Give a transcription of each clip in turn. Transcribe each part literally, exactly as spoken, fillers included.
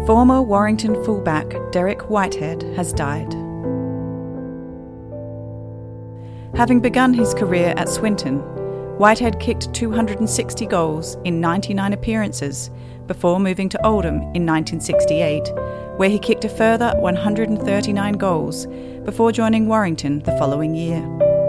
Former Warrington fullback Derek Whitehead has died. Having begun his career at Swinton, Whitehead kicked two hundred sixty goals in ninety-nine appearances before moving to Oldham in nineteen sixty-eight, where he kicked a further one hundred thirty-nine goals before joining Warrington the following year.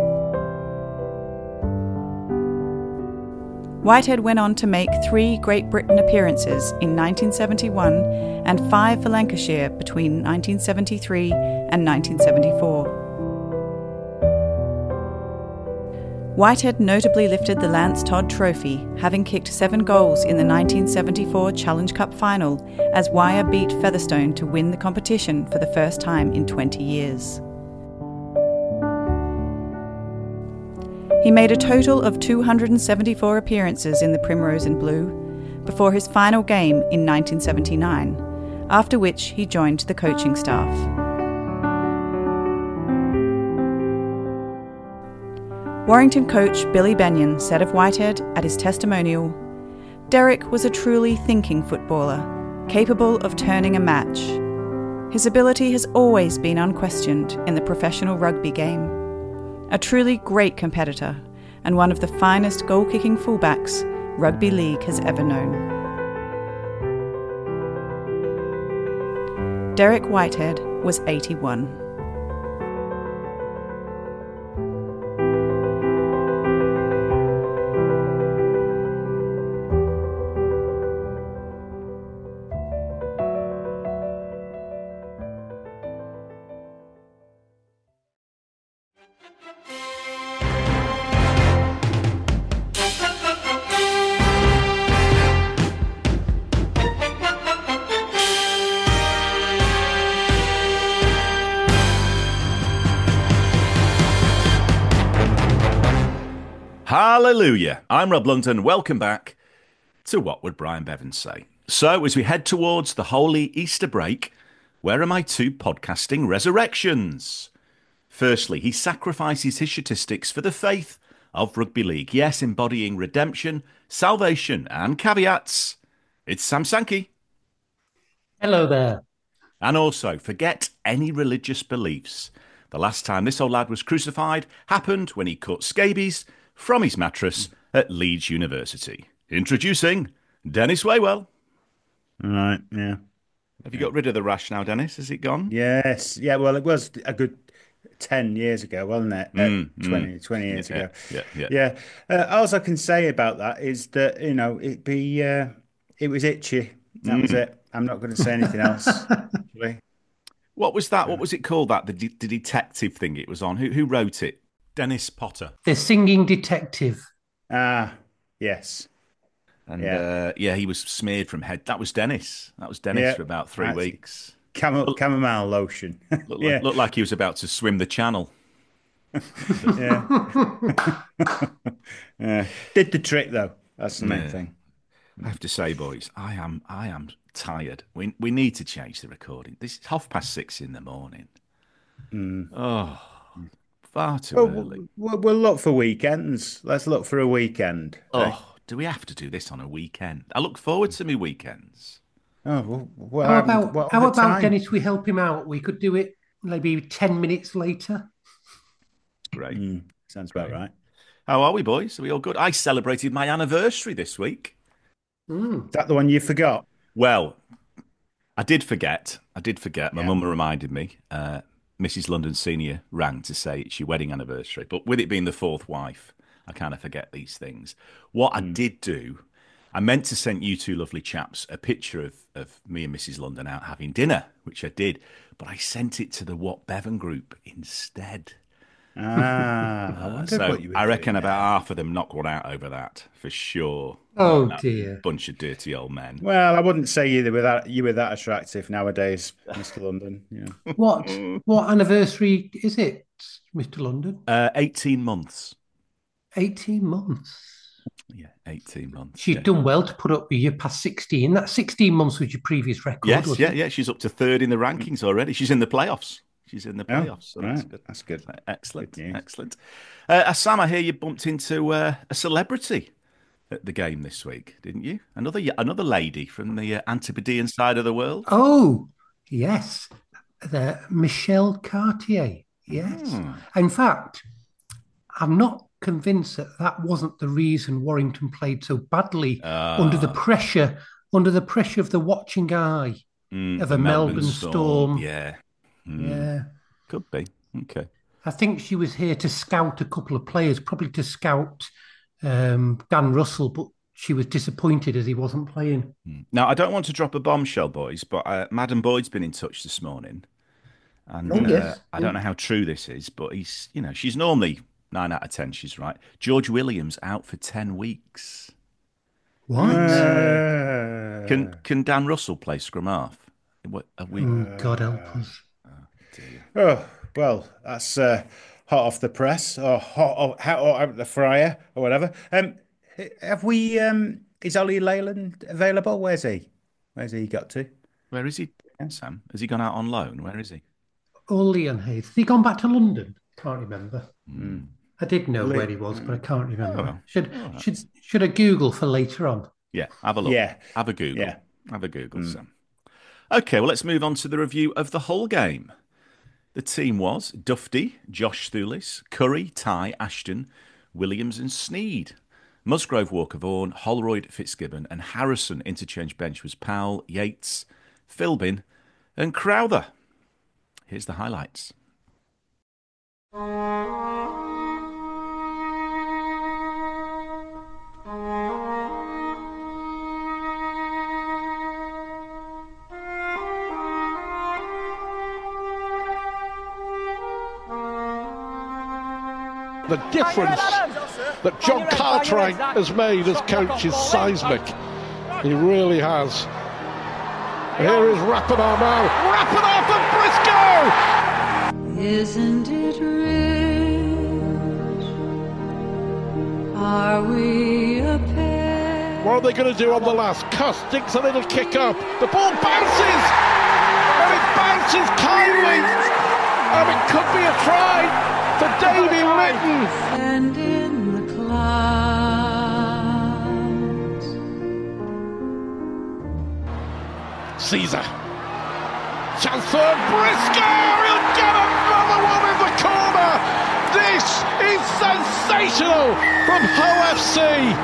Whitehead went on to make three Great Britain appearances in nineteen seventy-one and five for Lancashire between nineteen seventy-three and nineteen seventy-four. Whitehead notably lifted the Lance Todd Trophy, having kicked seven goals in the nineteen seventy-four Challenge Cup final as Wyre beat Featherstone to win the competition for the first time in twenty years. He made a total of two hundred seventy-four appearances in the Primrose and Blue before his final game in nineteen seventy-nine, after which he joined the coaching staff. Warrington coach Billy Benyon said of Whitehead at his testimonial, "Derek was a truly thinking footballer, capable of turning a match. His ability has always been unquestioned in the professional rugby game. A truly great competitor and one of the finest goal-kicking fullbacks rugby league has ever known." Derek Whitehead was eighty-one. Hallelujah. I'm Rob London. Welcome back to What Would Brian Bevan Say? So, as we head towards the holy Easter break, where are my two podcasting resurrections? Firstly, he sacrifices his statistics for the faith of rugby league. Yes, embodying redemption, salvation, and caveats. It's Sam Sankey. Hello there. And also, forget any religious beliefs. The last time this old lad was crucified happened when he caught scabies from his mattress at Leeds University. Introducing Dennis Waywell. All right, yeah. Have you got rid of the rash now, Dennis? Has it gone? Yes, yeah, well, it was a good ten years ago, wasn't it? Mm, uh, twenty, mm. twenty years yeah, ago. Yeah, yeah. Yeah. Uh, all I can say about that is that, you know, it be, uh, it was itchy. That mm. was it. I'm not going to say anything else, actually. What was that? What was it called, that? The, de- the detective thing it was on? Who, who wrote it? Dennis Potter. The Singing Detective. Ah, yes. And yeah, uh, yeah he was smeared from head. That was Dennis. That was Dennis yeah, for about three weeks. Camel, looked, chamomile lotion. looked, yeah. like, looked like he was about to swim the channel. yeah. yeah. Did the trick, though. That's the main yeah. thing. I have to say, boys, I am I am tired. We we need to change the recording. This is half past six in the morning. Mm. Oh. Far too well, early. We'll, we'll look for weekends. Let's look for a weekend. Oh, eh? Do we have to do this on a weekend? I look forward to my weekends. Oh, well, well how about, what how about time? Dennis, we help him out? We could do it maybe ten minutes later. Great. Mm, sounds Great. about right. How are we, boys? Are we all good? I celebrated my anniversary this week. Mm. Is that the one you forgot? Well, I did forget. I did forget. My yeah. mum reminded me. Uh, Missus London Senior rang to say it's your wedding anniversary. But with it being the fourth wife, I kind of forget these things. What mm. I did do, I meant to send you two lovely chaps a picture of, of me and Missus London out having dinner, which I did. But I sent it to the What Bevan group instead. Ah, I uh, so what you were I reckon doing about there. half of them knocked one out over that, for sure. Oh, dear. Bunch of dirty old men. Well, I wouldn't say you were that, you were that attractive nowadays, Mister London. Yeah. What what anniversary is it, Mister London? Uh, eighteen months. eighteen months? Yeah, eighteen months. She's yeah. done well to put up with you past sixteen. That sixteen months was your previous record, Yes, wasn't yeah, it? yeah. She's up to third in the rankings already. She's in the playoffs. She's in the playoffs. Oh, so right. that's good. That's good. Excellent. Good Excellent. Uh, Sam, I hear you bumped into uh, a celebrity at the game this week, didn't you? Another another lady from the uh, Antipodean side of the world. Oh, yes. The Michelle Cartier. Yes. Hmm. In fact, I'm not convinced that that wasn't the reason Warrington played so badly Ah. under the pressure, under the pressure of the watching eye Mm, of the a Melbourne, Storm. Yeah. Mm, Yeah. Could be. Okay. I think she was here to scout a couple of players, probably to scout um, Dan Russell, but she was disappointed as he wasn't playing. Mm. Now, I don't want to drop a bombshell, boys, but uh, Madam Boyd's been in touch this morning. And Oh, uh, yes. I don't know how true this is, but he's, you know, she's normally nine out of ten, she's right. George Williams out for ten weeks. What? Uh, Can can Dan Russell play scrum half? What are we? Oh, God help us. oh, well, that's uh, hot off the press or hot, or hot out of the fryer or whatever. Um, have we? Um, is Ollie Leyland available? Where's he? Where's he got to? Where is he, Sam? Has he gone out on loan? Where is he? Oh, Leon Hayes. Has he gone back to London? Can't remember. Mm. I did know Le- where he was, but I can't remember. Oh, well. Should All right. should should I Google for later on? Yeah, have a look. Yeah. Have a Google. Yeah. Have a Google, Sam. Okay, well, let's move on to the review of the whole game. The team was Dufty, Josh Thulis, Curry, Ty, Ashton, Williams and Sneed. Musgrove, Walker Vaughan, Holroyd, Fitzgibbon and Harrison. Interchange bench was Powell, Yates, Philbin and Crowther. Here's the highlights. The difference that John Cartwright has made as coach is seismic. He really has. Here is Rapinoe now. Rapinoe for Briscoe! Isn't it rich? Are we a pair? What are they going to do on the last? Cuss digs a little kick up. The ball bounces! And it bounces kindly! And it could be a try for Davy Litton. And in the clouds. Caesar. Chance for Briscoe! He'll get another one in the corner! This is sensational from Hull F C!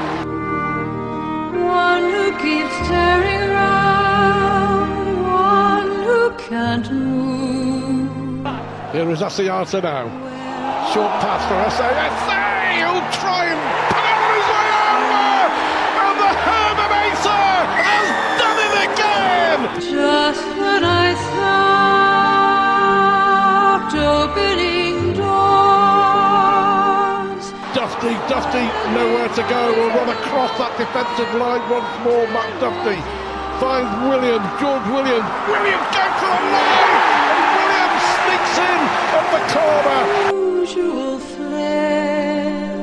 One who keeps turning round, one who can't move. Here is Asiata now. Short pass for S A S A! He'll try and power his way over! And the Herman Asa has done it again! Just when I thought opening doors. Dufty, Dufty, nowhere to go. Will run across that defensive line once more. Matt Dufty finds Williams, George Williams. Williams goes to the line! And Williams sneaks in at the corner. Usual flair,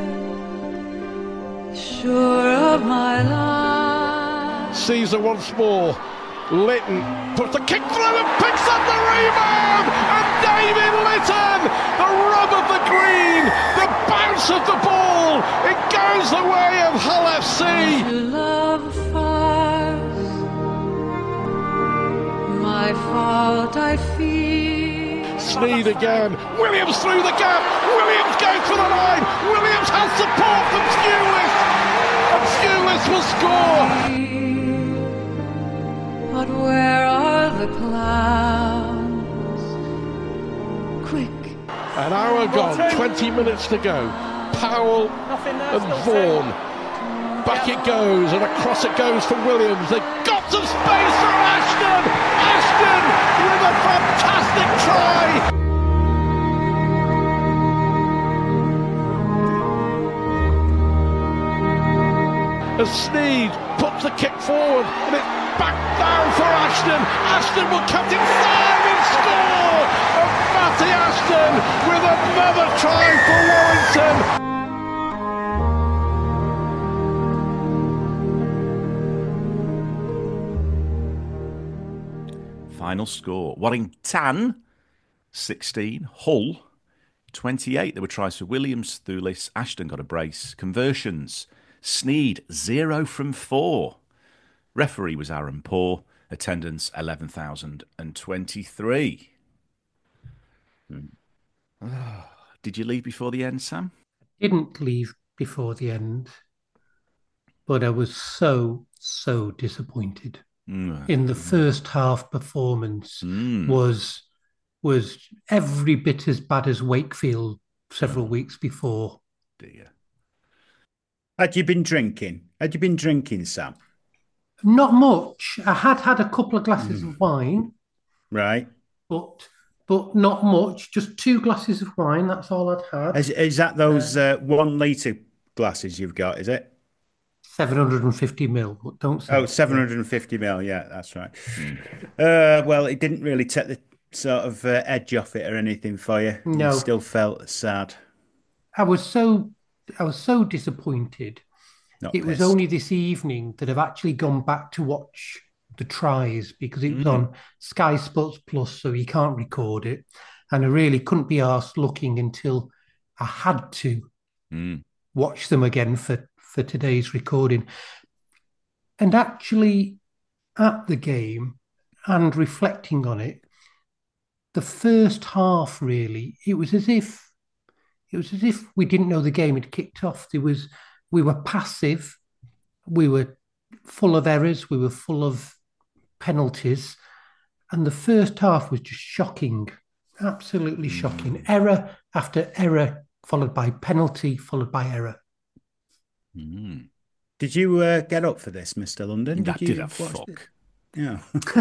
sure of my life. Caesar once more. Litton puts a kick through and picks up the rebound. And David Litton, the rub of the green, the bounce of the ball. It goes the way of Hull F C. To love farce, my fault I fear. Sneed again. Williams through the gap. Williams goes for the line. Williams has support from Skewlis. And Skewlis will score. But where are the clouds? Quick. An hour gone, twenty minutes to go. Powell and Vaughan. Back it goes and across it goes for Williams. They've got some space for Ashton. Ashton with a fantastic try. As Sneed puts the kick forward and it's back down for Ashton. Ashton will cut inside and score. And Matty Ashton with another try for Warrington. Final score. Warrington, sixteen. Hull, twenty-eight. There were tries for Williams, Thulis. Ashton got a brace. Conversions, Sneed, zero from four. Referee was Aaron Poor. Attendance, eleven thousand twenty-three. Hmm. Oh, did you leave before the end, Sam? Didn't leave before the end, but I was so, so disappointed. Mm. In the first half performance Mm. was was every bit as bad as Wakefield several Oh. weeks before. Dear. Had you been drinking? Had you been drinking, Sam? Not much. I had had a couple of glasses of wine, Right. but but not much. Just two glasses of wine. That's all I'd had. Is, is that those uh, one litre glasses you've got, is it? seven hundred fifty mil, but don't say Oh, it. seven hundred fifty mil. Yeah, that's right. Uh, well, it didn't really take the sort of uh, edge off it or anything for you. No. You still felt sad. I was so I was so disappointed. Not It was pissed. only this evening that I've actually gone back to watch the tries because it was Mm. on Sky Sports Plus, so you can't record it. And I really couldn't be asked looking until I had to Mm. watch them again for, for today's recording. And actually, at the game and reflecting on it, the first half really, it was as if it was as if we didn't know the game had kicked off. There was we were passive, we were full of errors, we were full of penalties, and the first half was just shocking, absolutely shocking. Error after error, followed by penalty, followed by error. Mm. Did you uh, get up for this, Mister London? That you did a watch fuck. it? Yeah.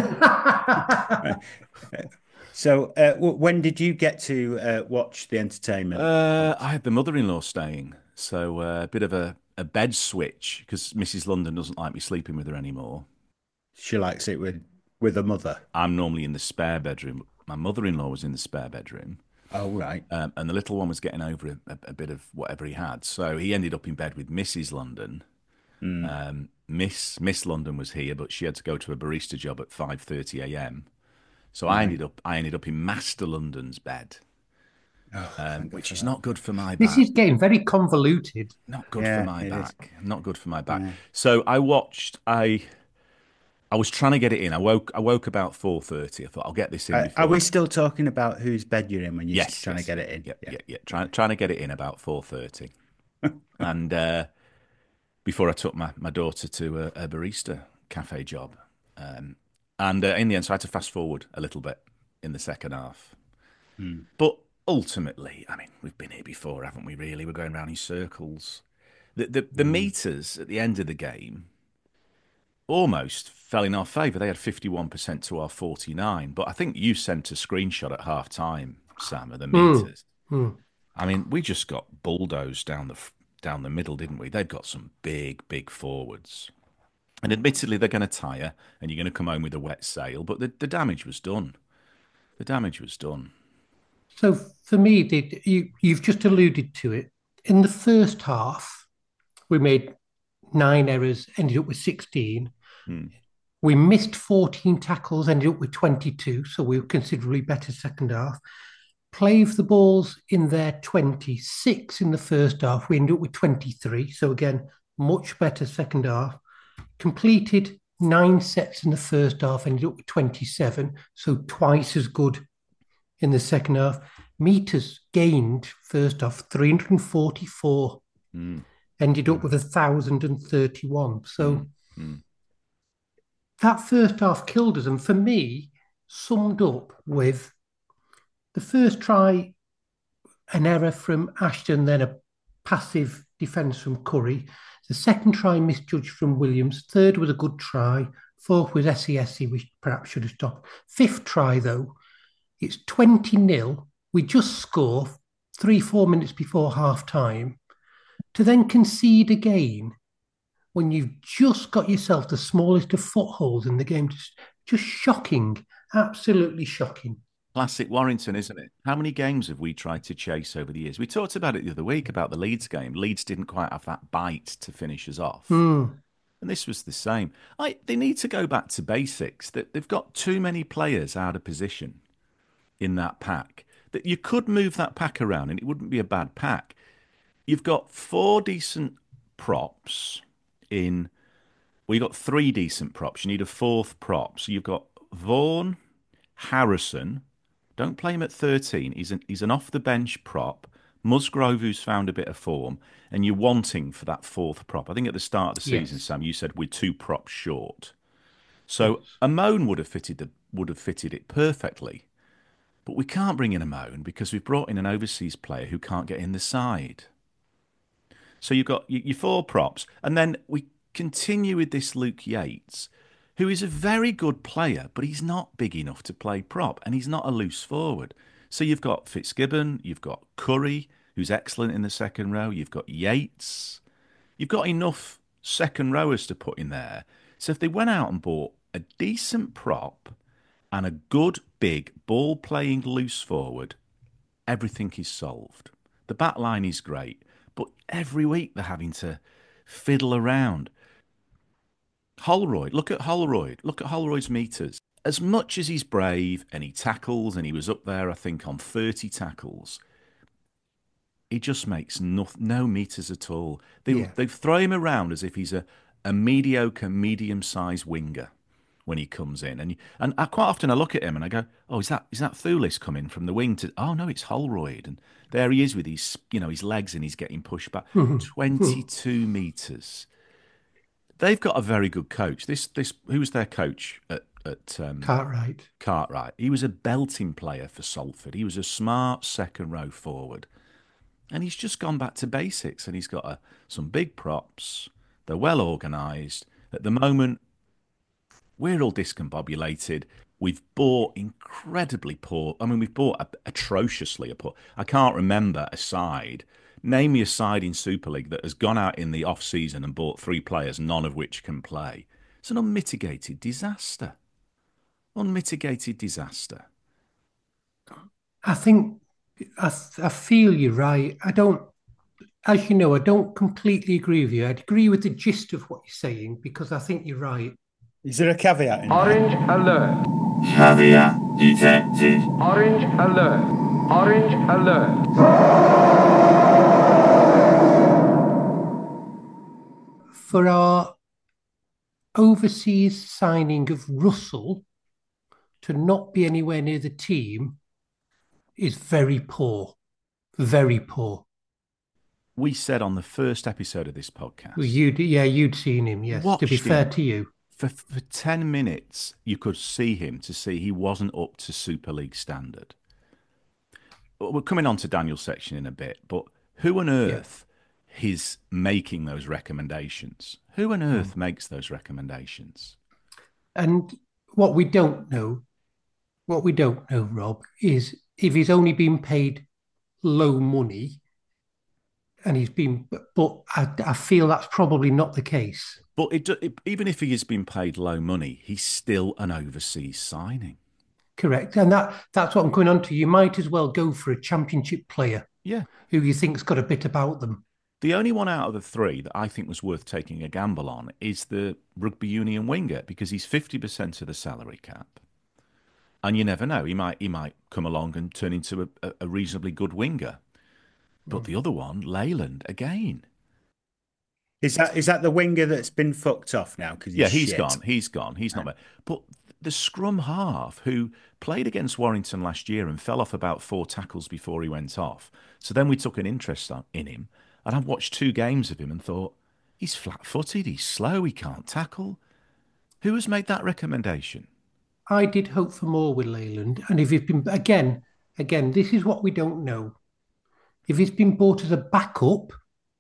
So, uh, w- when did you get to uh, watch the entertainment? Uh, I had the mother-in-law staying, so uh, a bit of a, a bed switch because Missus London doesn't like me sleeping with her anymore. She likes it with with a mother. I'm normally in the spare bedroom. My mother-in-law was in the spare bedroom, Oh, right. um, and the little one was getting over a, a, a bit of whatever he had. So he ended up in bed with Missus London. Um, Miss Miss London was here, but she had to go to a barista job at five thirty a.m. So I ended up I ended up in Master London's bed, Oh, um, which is not good for my back. This is getting very convoluted. Not good Yeah, for my it is. back. Not good for my back. So I watched. I I was trying to get it in. I woke. I woke about four thirty. I thought I'll get this in. Uh, before. are we still talking about whose bed you're in when you're Yes, trying yes. to get it in? Yeah, yeah, yeah. Trying trying to get it in about four thirty, and uh, before I took my, my daughter to a, a barista cafe job, um, and uh, in the end, so I had to fast forward a little bit in the second half. But ultimately, I mean, we've been here before, haven't we? Really, we're going round in circles. The the, the meters at the end of the game almost fell in our favour. They had fifty-one percent to our forty-nine. But I think you sent a screenshot at half time, Sam, of the meters. Mm. I mean, we just got bulldozed down the f- down the middle, didn't we? They've got some big, big forwards. And admittedly, they're going to tire and you're going to come home with a wet sail. But the, the damage was done. The damage was done. So for me, the, you, you've just alluded to it. In the first half, we made nine errors, ended up with sixteen. Hmm. We missed fourteen tackles, ended up with twenty-two. So we were considerably better second half. Played the balls in their twenty-six in the first half. We ended up with twenty-three. So again, much better second half. Completed nine sets in the first half, ended up with twenty-seven. So twice as good in the second half. Meters gained first half three hundred forty-four. Mm. Ended up with one thousand thirty-one. So Mm. that first half killed us. And for me, summed up with the first try, an error from Ashton, then a passive defence from Curry. The second try, misjudged from Williams. Third was a good try. Fourth was S E S E, which perhaps should have stopped. Fifth try, though, it's twenty nil. We just score three, four minutes before half time to then concede again when you've just got yourself the smallest of footholds in the game. Just, just shocking. Absolutely shocking. Classic Warrington, isn't it? How many games have we tried to chase over the years? We talked about it the other week about the Leeds game. Leeds didn't quite have that bite to finish us off. Mm. And this was the same. I, they need to go back to basics. That they've got too many players out of position in that pack. That you could move that pack around and it wouldn't be a bad pack. You've got four decent props in. Well, you've got three decent props. You need a fourth prop. So you've got Vaughan, Harrison. Don't play him at thirteen. He's an, he's an off the bench prop. Musgrove, who's found a bit of form, and you're wanting for that fourth prop. I think at the start of the season, Yes. Sam, you said we're two props short. So Amon would have fitted the would have fitted it perfectly. But we can't bring in Amon because we've brought in an overseas player who can't get in the side. So you've got your four props, and then we continue with this Luke Yates, who is a very good player, but he's not big enough to play prop, and he's not a loose forward. So you've got Fitzgibbon, you've got Curry, who's excellent in the second row, you've got Yates. You've got enough second rowers to put in there. So if they went out and bought a decent prop and a good, big, ball-playing loose forward, everything is solved. The back line is great, but every week they're having to fiddle around. Holroyd, look at Holroyd. Look at Holroyd's meters. As much as he's brave and he tackles, and he was up there, I think, on thirty tackles, he just makes no, no meters at all. They, Yeah. they throw him around as if he's a, a mediocre, medium-sized winger when he comes in. And and I, quite often I look at him and I go, oh, is that is that Thulis coming from the wing to... Oh, no, it's Holroyd. And there he is with his, you know, his legs, and he's getting pushed back. twenty-two metres. They've got a very good coach. This this Who was their coach at, at um, Cartwright. Cartwright? He was a belting player for Salford. He was a smart second-row forward. And he's just gone back to basics, and he's got a, some big props. They're well organised. At the moment, we're all discombobulated. We've bought incredibly poor. I mean, we've bought atrociously poor. I can't remember a side. Name me a side in Super League that has gone out in the off season and bought three players, none of which can play. It's an unmitigated disaster. Unmitigated disaster. I think I, I feel you're right. I don't, as you know, I don't completely agree with you. I agree with the gist of what you're saying because I think you're right. Is there a caveat in Orange alert. Caveat detected. Orange alert. Orange alert. For our overseas signing of Russell to not be anywhere near the team is very poor. Very poor. We said on the first episode of this podcast... Well, you'd, yeah, you'd seen him, yes, to be Watched fair him. to you. For, for ten minutes, you could see him to see he wasn't up to Super League standard. We're coming on to Daniel's section in a bit, but who on earth yeah. is making those recommendations? Who on earth mm. makes those recommendations? And what we don't know, what we don't know, Rob, is if he's only been paid low money, and he's been, but I, I feel that's probably not the case. But it, it, even if he has been paid low money, he's still an overseas signing. Correct. And that that's what I'm going on to. You might as well go for a championship player yeah. who you think's got a bit about them. The only one out of the three that I think was worth taking a gamble on is the rugby union winger, because he's fifty percent of the salary cap. And you never know. He might he might come along and turn into a, a reasonably good winger. But mm. the other one, Leyland, again. Is that is that the winger that's been fucked off now? Because yeah, he's shit. gone. He's gone. He's not there. But the scrum half who played against Warrington last year and fell off about four tackles before he went off. So then we took an interest in him, and I watched two games of him and thought, he's flat-footed, he's slow, he can't tackle. Who has made that recommendation? I did hope for more with Leyland, and if he's been again, again, this is what we don't know. If he's been bought as a backup,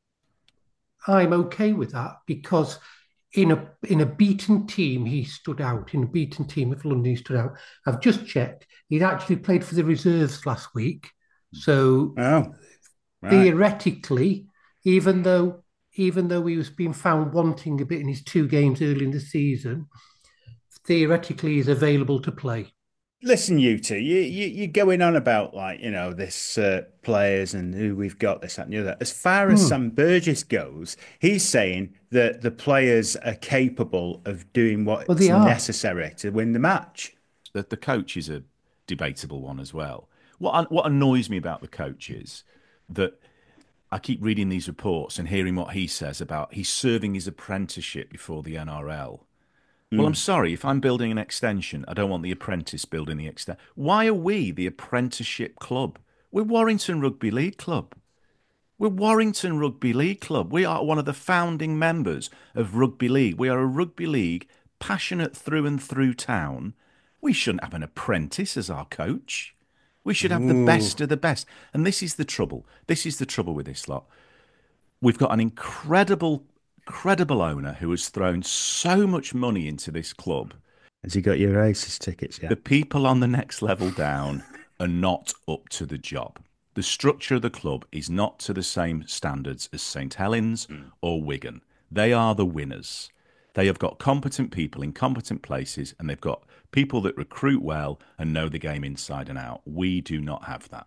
I'm okay with that, because in a in a beaten team, he stood out. In a beaten team of London, he stood out. I've just checked. He'd actually played for the reserves last week. So oh, right. theoretically, even though even though he was being found wanting a bit in his two games early in the season, theoretically he's available to play. Listen, you two, you, you, you're going on about, like, you know, this uh, players and who we've got, this, that, and the other. As far as hmm. Sam Burgess goes, he's saying that the players are capable of doing what's well, necessary to win the match. The, the coach is a debatable one as well. What what annoys me about the coach is that I keep reading these reports and hearing what he says about he's serving his apprenticeship before the N R L. Well, I'm sorry, if I'm building an extension, I don't want the apprentice building the extension. Why are we the apprenticeship club? We're Warrington Rugby League Club. We're Warrington Rugby League Club. We are one of the founding members of Rugby League. We are a rugby league passionate through and through town. We shouldn't have an apprentice as our coach. We should have the best of the best. And this is the trouble. This is the trouble with this lot. We've got an incredible Incredible owner who has thrown so much money into this club. Has he got your races tickets yet? The people on the next level down are not up to the job. The structure of the club is not to the same standards as St Helens mm. or Wigan. They are the winners. They have got competent people in competent places, and they've got people that recruit well and know the game inside and out. We do not have that.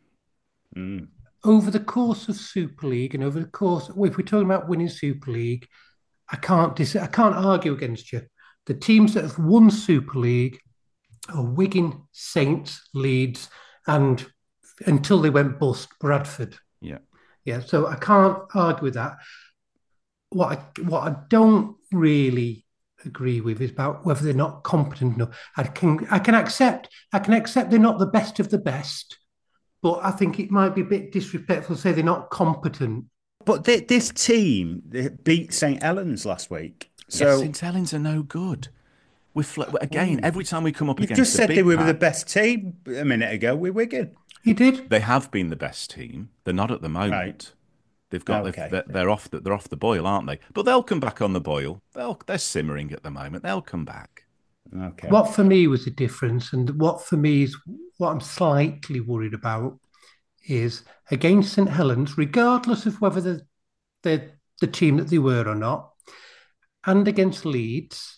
Mm. Over the course of Super League and over the course, well, if we're talking about winning Super League, I can't dis- I can't argue against you. The teams that have won Super League are Wigan, Saints, Leeds, and until they went bust, Bradford. Yeah, yeah. So I can't argue with that. What I what I don't really agree with is about whether they're not competent enough. I can I can accept I can accept they're not the best of the best. But I think it might be a bit disrespectful to say they're not competent. But th- this team they beat St Helens last week. So yes, St Helens are no good. We fl- again, every time we come up You've against just the said big they were pack, the best team a minute ago with Wigan. You did. They have been the best team. They're not at the moment. Right. They've got Okay. they're, they're off the, they're off the boil, aren't they? But they'll come back on the boil. They'll they're simmering at the moment. They'll come back. Okay. What for me was the difference, and what for me is what I'm slightly worried about is against St Helens, regardless of whether they're, they're the team that they were or not, and against Leeds,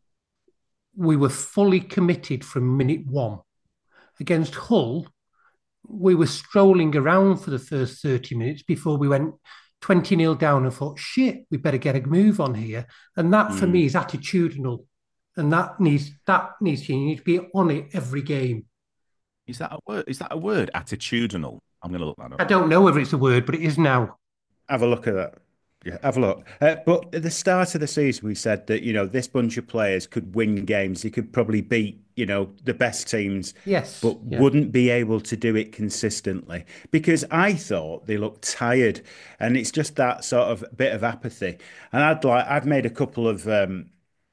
we were fully committed from minute one. Against Hull, we were strolling around for the first thirty minutes before we went twenty nil down and thought, shit, we better get a move on here. And that, mm. for me, is attitudinal. And that needs that needs to, you need to be on it every game. Is that a word? Is that a word? Attitudinal. I'm going to look that up. I don't know whether it's a word, but it is now. Have a look at that. Yeah, have a look. Uh, but at the start of the season, we said that, you know, this bunch of players could win games. They could probably beat, you know, the best teams. Yes. But yeah. wouldn't be able to do it consistently because I thought they looked tired. And it's just that sort of bit of apathy. And I'd like, I've made a couple of um,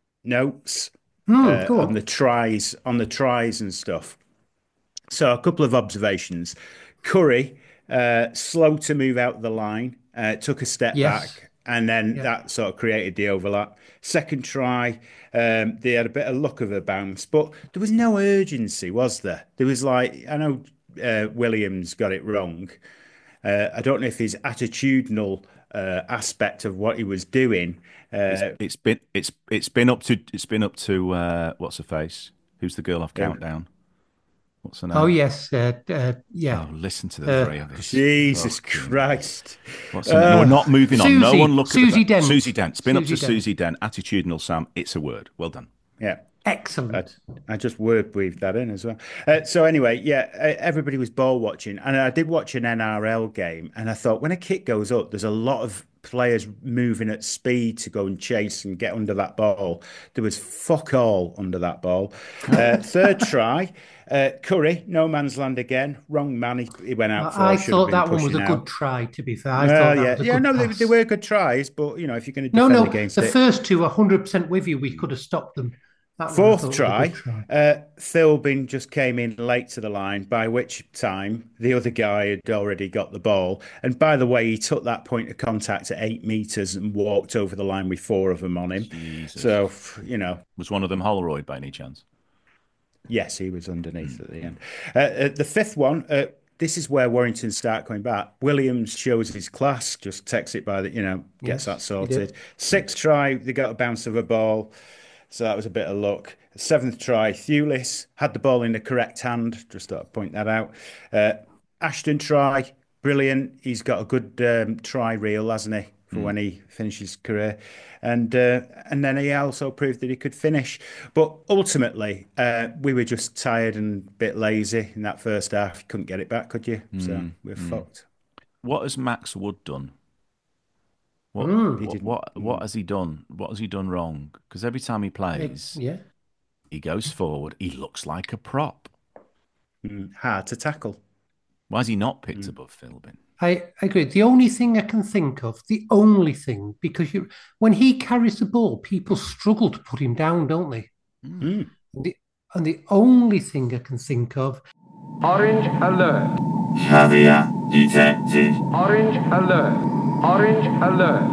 notes mm, uh, cool. on the tries, on the tries and stuff. So a couple of observations. Curry, uh, slow to move out the line, uh, took a step yes. back, and then yeah. that sort of created the overlap. Second try, um, they had a bit of luck of a bounce, but there was no urgency, was there? There was like, I know uh, Williams got it wrong. Uh, I don't know if his attitudinal uh, aspect of what he was doing. Uh, it's, it's been it's it's been up to it's been up to uh, what's her face? Who's the girl off yeah. Countdown? What's her name? Oh, yes. Uh, uh, yeah. Oh, listen to the uh, three of us. Jesus oh, Christ. What's her uh, name? We're not moving Susie, on. No one look Susie at Dent. Susie Dent. It's been Susie up to Dent. Susie Dent. Attitudinal, Sam. It's a word. Well done. Yeah. Excellent. I, I just word breathed that in as well. Uh, so anyway, yeah, everybody was ball watching. And I did watch an N R L game. And I thought when a kick goes up, there's a lot of players moving at speed to go and chase and get under that ball. There was fuck all under that ball. Uh, third try, uh, Curry, no man's land again. Wrong man he, he went out for. I thought that one was a out. good try, to be fair. I uh, thought that yeah, was a yeah, good no, they, pass. they were good tries, but, you know, if you're going to no, defend no, against the it. first two, one hundred percent with you, we could have stopped them. That Fourth try, try. Uh, Philbin just came in late to the line, by which time the other guy had already got the ball. And by the way, he took that point of contact at eight metres and walked over the line with four of them on him. Jesus. So, you know. Was one of them Holroyd by any chance? Yes, he was underneath at the end. Uh, uh, the fifth one, uh, this is where Warrington start coming back. Williams shows his class, just takes it by the, you know, gets yes, that sorted. Sixth try, they got a bounce of a ball. So that was a bit of luck. Seventh try, Thewlis had the ball in the correct hand. Just thought I'd point that out. Uh, Ashton try, brilliant. He's got a good um, try reel, hasn't he, for mm. when he finishes his career. And uh, and then he also proved that he could finish. But ultimately, uh, we were just tired and a bit lazy in that first half. You couldn't get it back, could you? Mm. So we're mm. fucked. what has Max Wood done? What Mm. what, what what has he done? What has he done wrong? Because every time he plays, Yeah. he goes forward. He looks like a prop. Mm, hard to tackle. Why is he not picked above Philbin? I agree. The only thing I can think of, the only thing, because you, when he carries the ball, people struggle to put him down, don't they? Mm. And the, and the only thing I can think of, Orange alert. Caveat detected. Orange alert. Orange alert.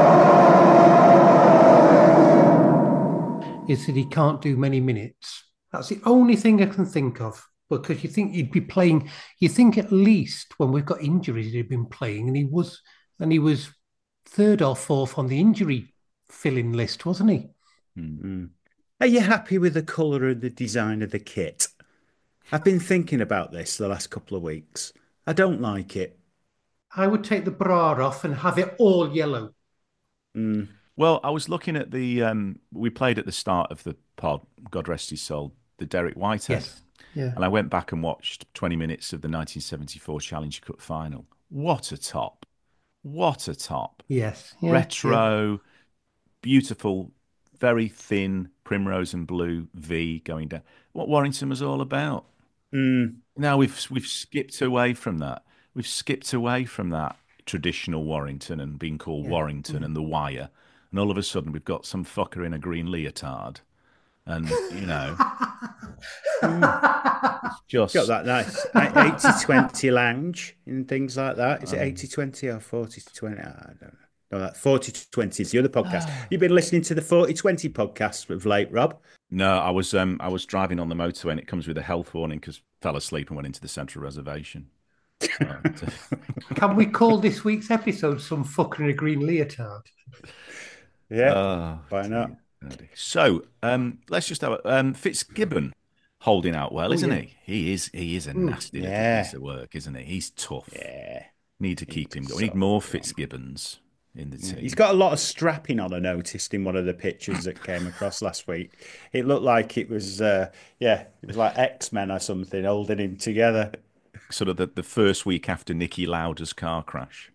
is that he can't do many minutes. That's the only thing I can think of. Because you think he'd be playing, you think at least when we've got injuries, he'd been playing, and he was, and he was third or fourth on the injury filling list, wasn't he? Mm-hmm. Are you happy with the colour and the design of the kit? I've been thinking about this the last couple of weeks. I don't like it. I would take the bra off and have it all yellow. Mm. Well, I was looking at the, um, we played at the start of the pod, God rest his soul, the Derek Whitehead. Yes. Yeah. And I went back and watched twenty minutes of the nineteen seventy-four Challenge Cup final. What a top. What a top. Yes. Yeah, Retro, yeah. beautiful, very thin primrose and blue V going down. What Warrington was all about. Mm. Now we've we've skipped away from that. We've skipped away from that traditional Warrington and being called yeah. Warrington mm. and the Wire. And all of a sudden we've got some fucker in a green leotard. And, you know... mm. Just got that nice eighty twenty lounge and things like that. Is it eighty twenty or forty to twenty? I don't know. No, that forty to twenty is the other podcast. You've been listening to the forty twenty podcast of late, Rob? No, I was um I was driving on the motorway and it comes with a health warning because fell asleep and went into the central reservation. Uh, Can we call this week's episode "Some Fucker in a Green Leotard"? Yeah, uh, why not? So um, let's just have a, um, Fitzgibbon. Holding out well, isn't oh, yeah. he? He is. He is a nasty little yeah. piece of work, isn't he? He's tough. Yeah. Need to keep him going. We need more Fitzgibbons in the team. He's got a lot of strapping on. I noticed in one of the pictures that came across last week. It looked like it was, uh, yeah, it was like X-Men or something holding him together. Sort of the, the first week after Nicky Lauda's car crash.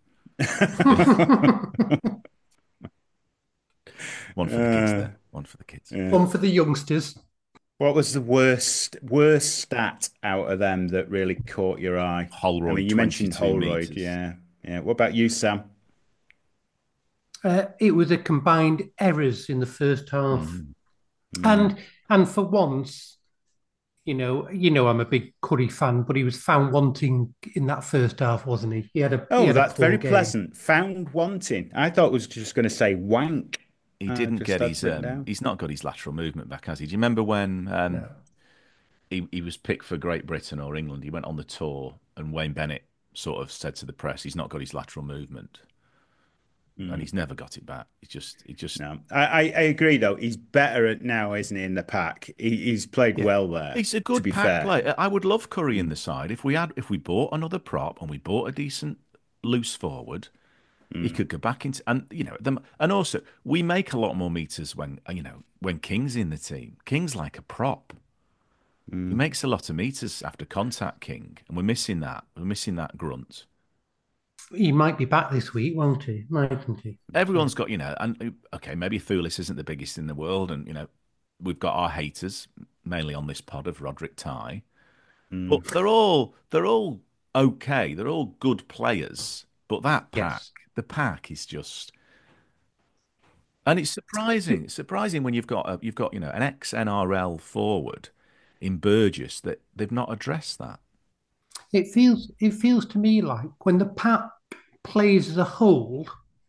One for the kids uh, there. One for the kids. Yeah. One for the youngsters. What was the worst worst stat out of them that really caught your eye? Holroyd. I mean, you mentioned Holroyd, meters. yeah, yeah. What about you, Sam? Uh, it was a combined errors in the first half, mm. Mm. and and for once, you know, you know, I'm a big Curry fan, but he was found wanting in that first half, wasn't he? He had a oh, he had that's a poor very game. pleasant. Found wanting. I thought it was just going to say wank. He didn't get his. Um, he's not got his lateral movement back, has he? Do you remember when um, no. he he was picked for Great Britain or England? He went on the tour, and Wayne Bennett sort of said to the press, "He's not got his lateral movement, mm. and he's never got it back. He just, he just." No, I, I agree though. He's better at now, isn't he? In the pack, he, he's played yeah. well there. He's a good to be pack fair. player. I would love Curry in the side if we had, if we bought another prop and we bought a decent loose forward. He could go back into, and you know, them, and also we make a lot more meters when you know when King's in the team. King's like a prop. Mm. He makes a lot of meters after contact, King, and we're missing that. We're missing that grunt. He might be back this week, won't he? Mightn't he? Everyone's got, you know, and okay, maybe Thulis isn't the biggest in the world, and you know, we've got our haters mainly on this pod of Roderick Ty, mm. but they're all they're all okay. They're all good players, but that pack. Yes. The pack is just, and it's surprising. It's surprising when you've got a, you've got you know an ex N R L forward in Burgess that they've not addressed that. It feels it feels to me like when the pack plays as a whole,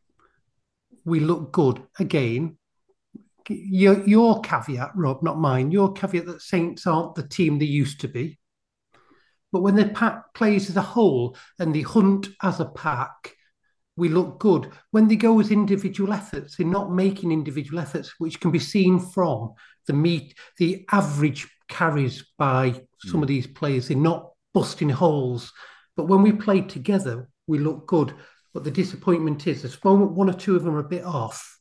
we look good again. Your your caveat, Rob, not mine. Your caveat that Saints aren't the team they used to be, but when the pack plays as a whole and they hunt as a pack. We look good. When they go as individual efforts, they're not making individual efforts, which can be seen from the meet, the average carries by some mm. of these players. They're not busting holes. But when we play together, we look good. But the disappointment is, the moment one or two of them are a bit off,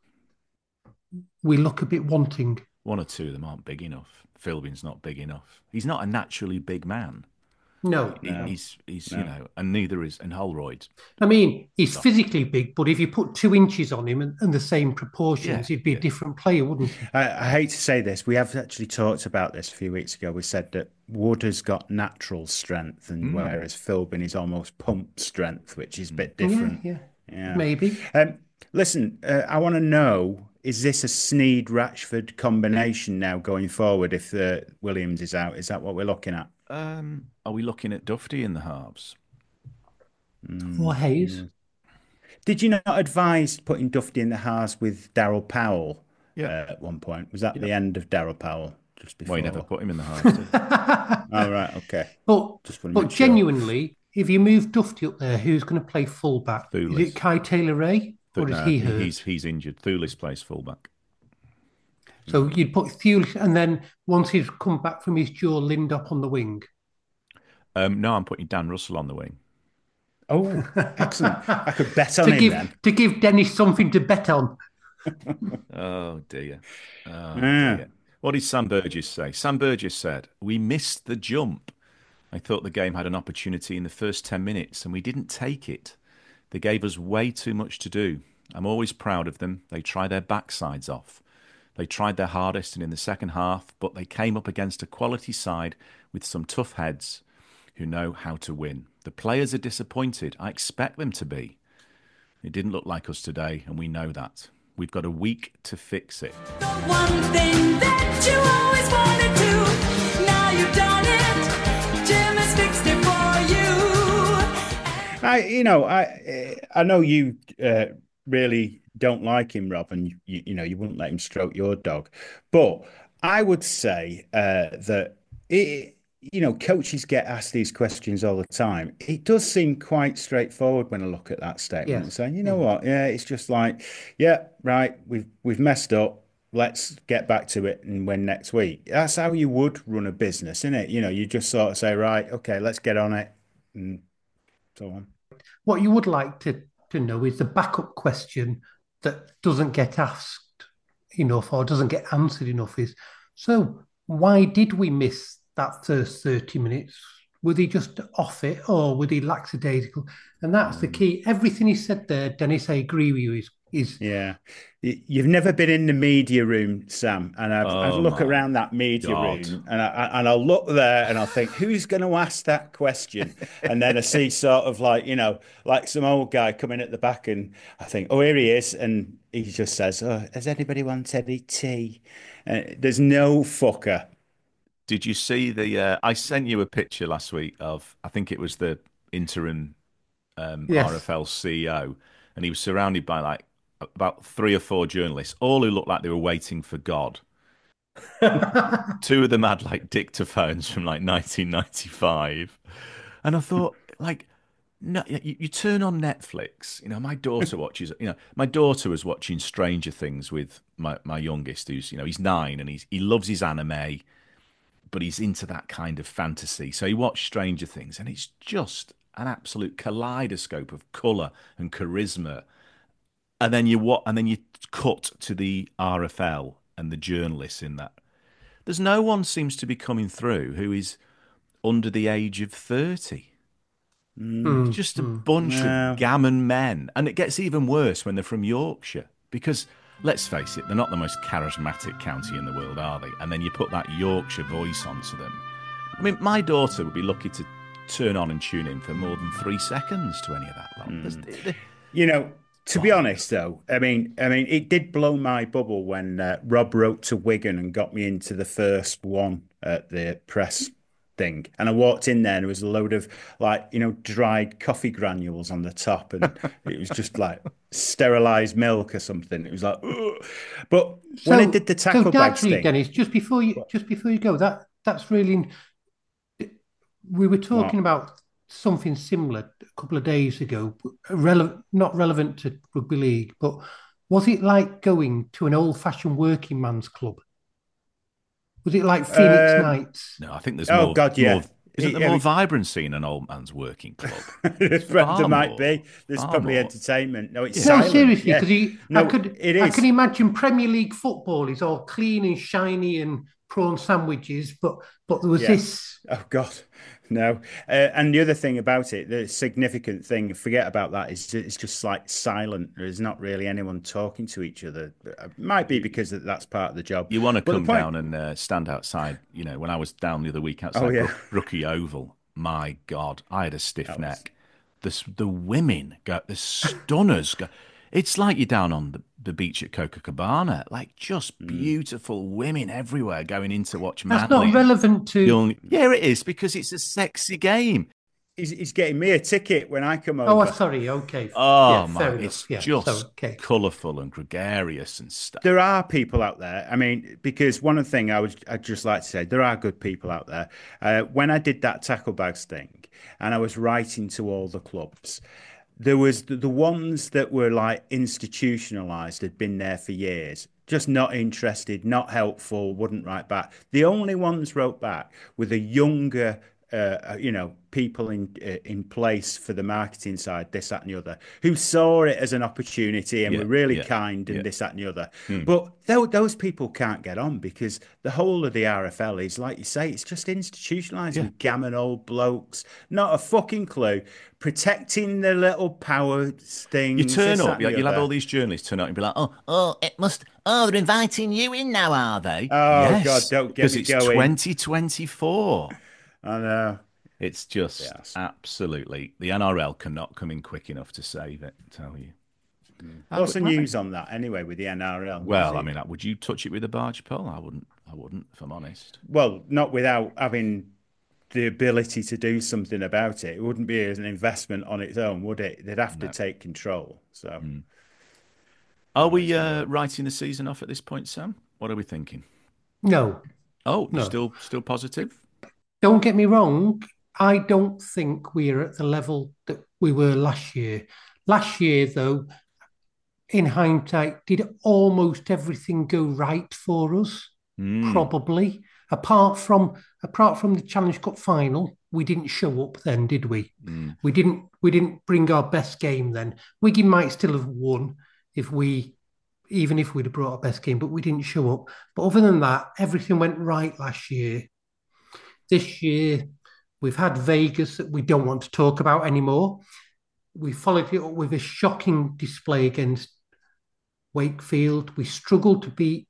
we look a bit wanting. One or two of them aren't big enough. Philbin's not big enough. He's not a naturally big man. No, He- no. he's he's No. you know, and neither is and Holroyd. I mean, he's Stop. physically big, but if you put two inches on him and, and the same proportions, Yeah, he'd be yeah. a different player, wouldn't he? I, I hate to say this. We have actually talked about this a few weeks ago. We said that Wood has got natural strength, and Mm. whereas Philbin is almost pumped strength, which is a bit Yeah, different. yeah, Yeah. maybe. Um, listen, uh, I want to know: is this a Sneed Ratchford combination now going forward? If uh, Williams is out, is that what we're looking at? Um, are we looking at Dufty in the halves? Or Hayes. Did you not advise putting Dufty in the halves with Daryl Powell Yeah. uh, at one point? Was that Yeah. the end of Daryl Powell just before? Well, you never put him in the halves. did you? Oh, right, okay. But Just want to but make sure. genuinely, if you move Dufty up there, who's going to play fullback? Is Thulis. it Kai Taylor Ray or is No, he hurt? He's he's injured. Thulis plays fullback. So you'd put Thewlis, and then once he's come back from his jaw, Lindop on the wing. Um, no, I'm putting Dan Russell on the wing. Oh, excellent. I could bet on to him give then. to give Dennis something to bet on. Oh dear. Oh, Yeah. dear. What did Sam Burgess say? Sam Burgess said, "We missed the jump. I thought the game had an opportunity in the first ten minutes and we didn't take it. They gave us way too much to do. I'm always proud of them. They try their backsides off. They tried their hardest and in the second half, but they came up against a quality side with some tough heads who know how to win. The players are disappointed. I expect them to be. It didn't look like us today, and we know that. We've got a week to fix it." The one thing that you always wanted to, now you've done it. Jim has fixed it for you. I, you know, I, I know you uh, really don't like him, Rob, and you, you know you wouldn't let him stroke your dog, but I would say uh, that it. You know, coaches get asked these questions all the time. It does seem quite straightforward when I look at that statement and Yes. saying, you know what, yeah, it's just like, yeah, right, we've we've messed up. Let's get back to it and win next week. That's how you would run a business, isn't it? You know, you just sort of say, right, okay, let's get on it, and so on. What you would like to, to know is the backup question that doesn't get asked enough or doesn't get answered enough is, so why did we miss that first thirty minutes? Were they just off it or were they lackadaisical? And that's the key. Everything he said there, Dennis, I agree with you, is, is Yeah. You- You've never been in the media room, Sam, and I've, I Oh, look my around that media God. room and, I, and I'll look there and I'll think, who's going to ask that question? And then I see sort of like, you know, like some old guy coming at the back and I think, oh, here he is. And he just says, oh, has anybody wanted any tea? Uh, there's no fucker. Did you see the? Uh, I sent you a picture last week of, I think it was the interim um, Yes. R F L C E O, and he was surrounded by like about three or four journalists, all who looked like they were waiting for God. Two of them had like dictaphones from like nineteen ninety-five, and I thought, like, no, you, you turn on Netflix. You know, my daughter watches. You know, my daughter was watching Stranger Things with my my youngest, who's you know he's nine and he's he loves his anime, but he's into that kind of fantasy. So he watched Stranger Things, and it's just an absolute kaleidoscope of colour and charisma. And then you what? And then you cut to the R F L and the journalists in that. There's no one seems to be coming through who is under the age of thirty. Mm, It's just a mm. bunch No. of gammon men. And it gets even worse when they're from Yorkshire. Because, let's face it, they're not the most charismatic county in the world, are they? And then you put that Yorkshire voice onto them. I mean, my daughter would be lucky to turn on and tune in for more than three seconds to any of that lot. There's- they- You know, to be honest, though, I mean, I mean, it did blow my bubble when uh, Rob wrote to Wigan and got me into the first one at the press thing, and I walked in there and there was a load of like, you know, dried coffee granules on the top, and it was just like sterilized milk or something. It was like, ugh. But when I did the tackle so bags naturally, thing, Dennis, just before you just before you go, that that's really. We were talking about something similar a couple of days ago, relevant, not relevant to rugby league, but was it like going to an old-fashioned working man's club? Was it like Phoenix Um, Nights? no, I think there's Oh, more. God, yeah. more- isn't there I more mean- vibrancy in an old man's working club? there Far might more. be. There's Far probably more. entertainment. No, it's No, silent. seriously, Yeah. because No, I could, it I is. can imagine Premier League football is all clean and shiny and prawn sandwiches, but but there was Yeah. this. Oh God, No. Uh, and the other thing about it, the significant thing, forget about that, is it's just like silent. There's not really anyone talking to each other. It might be because that's part of the job. You want to But the come point, down and uh, stand outside. You know, when I was down the other week Oh, outside yeah. Brook, Brookie Oval, my God, I had a stiff That was- neck. The s- the women go, the stunners go. It's like you're down on the, the beach at Copacabana, like just Mm. beautiful women everywhere going in to watch That's Manly. not relevant The to. only- yeah, it is because it's a sexy game. he's, he's getting me a ticket when I come Oh, over. sorry. Okay. Oh yeah, my, fair enough. it's Yeah, just so, okay. colourful and gregarious and stuff. There are people out there. I mean, because one of the thing I would I'd just like to say, there are good people out there. Uh, when I did that tackle bags thing, and I was writing to all the clubs, there was the, the ones that were like institutionalized, had been there for years, just not interested, not helpful, wouldn't write back. The only ones wrote back were the younger, uh, you know, people in uh, in place for the marketing side, this, that, and the other, who saw it as an opportunity and Yeah, were really yeah, kind and yeah. this, that, and the other. Hmm. But tho- those people can't get on because the whole of the R F L is, like you say, it's just institutionalized Yeah. with gammon old blokes, not a fucking clue, protecting the little power things. You turn this, that, up, and you- the you'll have other. all these journalists turn up and be like, "Oh, oh, it must. Oh, they're inviting you in now, are they?" Oh, yes, God, don't get because me it's going. twenty twenty-four. I know. It's just Yes. absolutely the N R L cannot come in quick enough to save it. I tell you. I What's the would- news on that anyway with the N R L? Well, Is I it- mean, would you touch it with a barge pole? I wouldn't. I wouldn't, if I'm honest. well, not without having the ability to do something about it. It wouldn't be an investment on its own, would it? They'd have to No. take control. So Are we uh, writing the season off at this point, Sam? What are we thinking? No, Oh, No. still, still positive. don't get me wrong. I don't think we're at the level that we were last year. Last year, though, in hindsight, did almost everything go right for us? Mm. Probably. Apart from apart from the Challenge Cup final, we didn't show up then, did we? Mm. We didn't we didn't bring our best game then. Wigan might still have won if we even if we'd have brought our best game, but we didn't show up. But other than that, everything went right last year. This year, we've had Vegas that we don't want to talk about anymore. We followed it up with a shocking display against Wakefield. We struggled to beat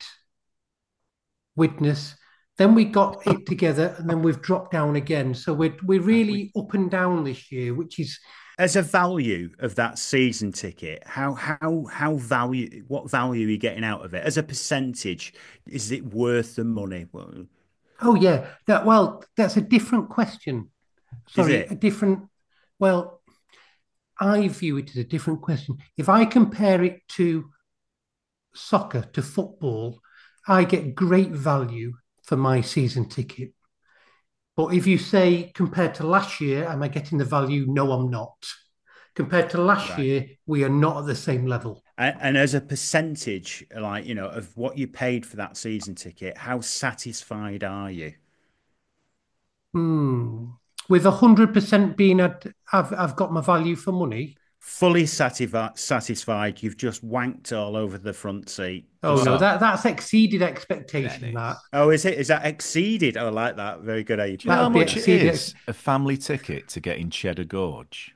Widnes. Then we got it together, and then we've dropped down again. So we're we're really up and down this year, which is as a value of that season ticket, how how how value what value are you getting out of it? As a percentage, is it worth the money? Well, oh yeah. That well, that's a different question. Sorry, it? a different. Well, I view it as a different question. If I compare it to soccer, to football, I get great value for my season ticket. But if you say compared to last year, am I getting the value? No, I'm not. Compared to last Right. year, we are not at the same level. And, and as a percentage, like, you know, of what you paid for that season ticket, how satisfied are you? Hmm. With one hundred percent being at, I've, I've got my value for money. Fully satisfi- satisfied, you've just wanked all over the front seat. Oh, Just no, that. that, that's exceeded expectation, that. Oh, is it? Is that exceeded? I like that. Very good. How you Do you know how That'd be much it exceeded. is a family ticket to get in Cheddar Gorge?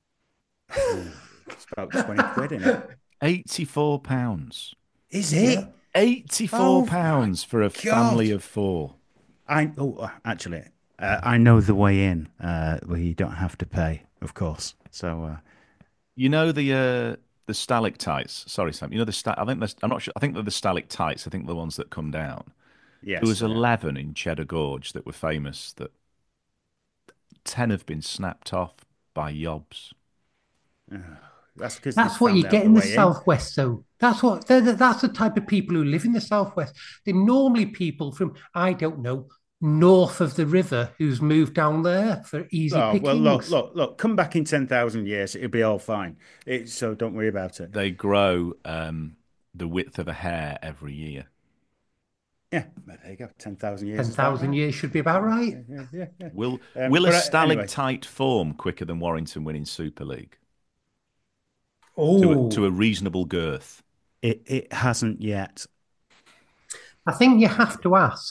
It's about twenty quid, isn't it? Eighty-four pounds. Is it? Eighty-four Oh, pounds for a God. family of four. I oh, uh, actually, uh, I know the way in uh, where you don't have to pay, of course. So uh, You know the uh, the stalactites. Sorry, Sam. You know the sta- I think there's, I'm not sure. I think they're the stalactites. I think they're the ones that come down. yes, There was uh, eleven in Cheddar Gorge that were famous. That ten have been snapped off by yobs. that's because That's what you get in the Southwest, though. That's what they're, the- that's the type of people who live in the Southwest. They're normally people from, I don't know, north of the river who's moved down there for easy Oh, pickings. well, look, look, look. Come back in ten thousand years, it'll be all fine. It, so don't worry about it. They grow um, the width of a hair every year. Yeah, but there you go. Ten thousand years. ten is about thousand right. years should be about right. Yeah, yeah, yeah. Will Um, Will a but, uh, stalactite form quicker than Warrington winning Super League to Oh, a, to a reasonable girth? It it hasn't yet. I think you have to ask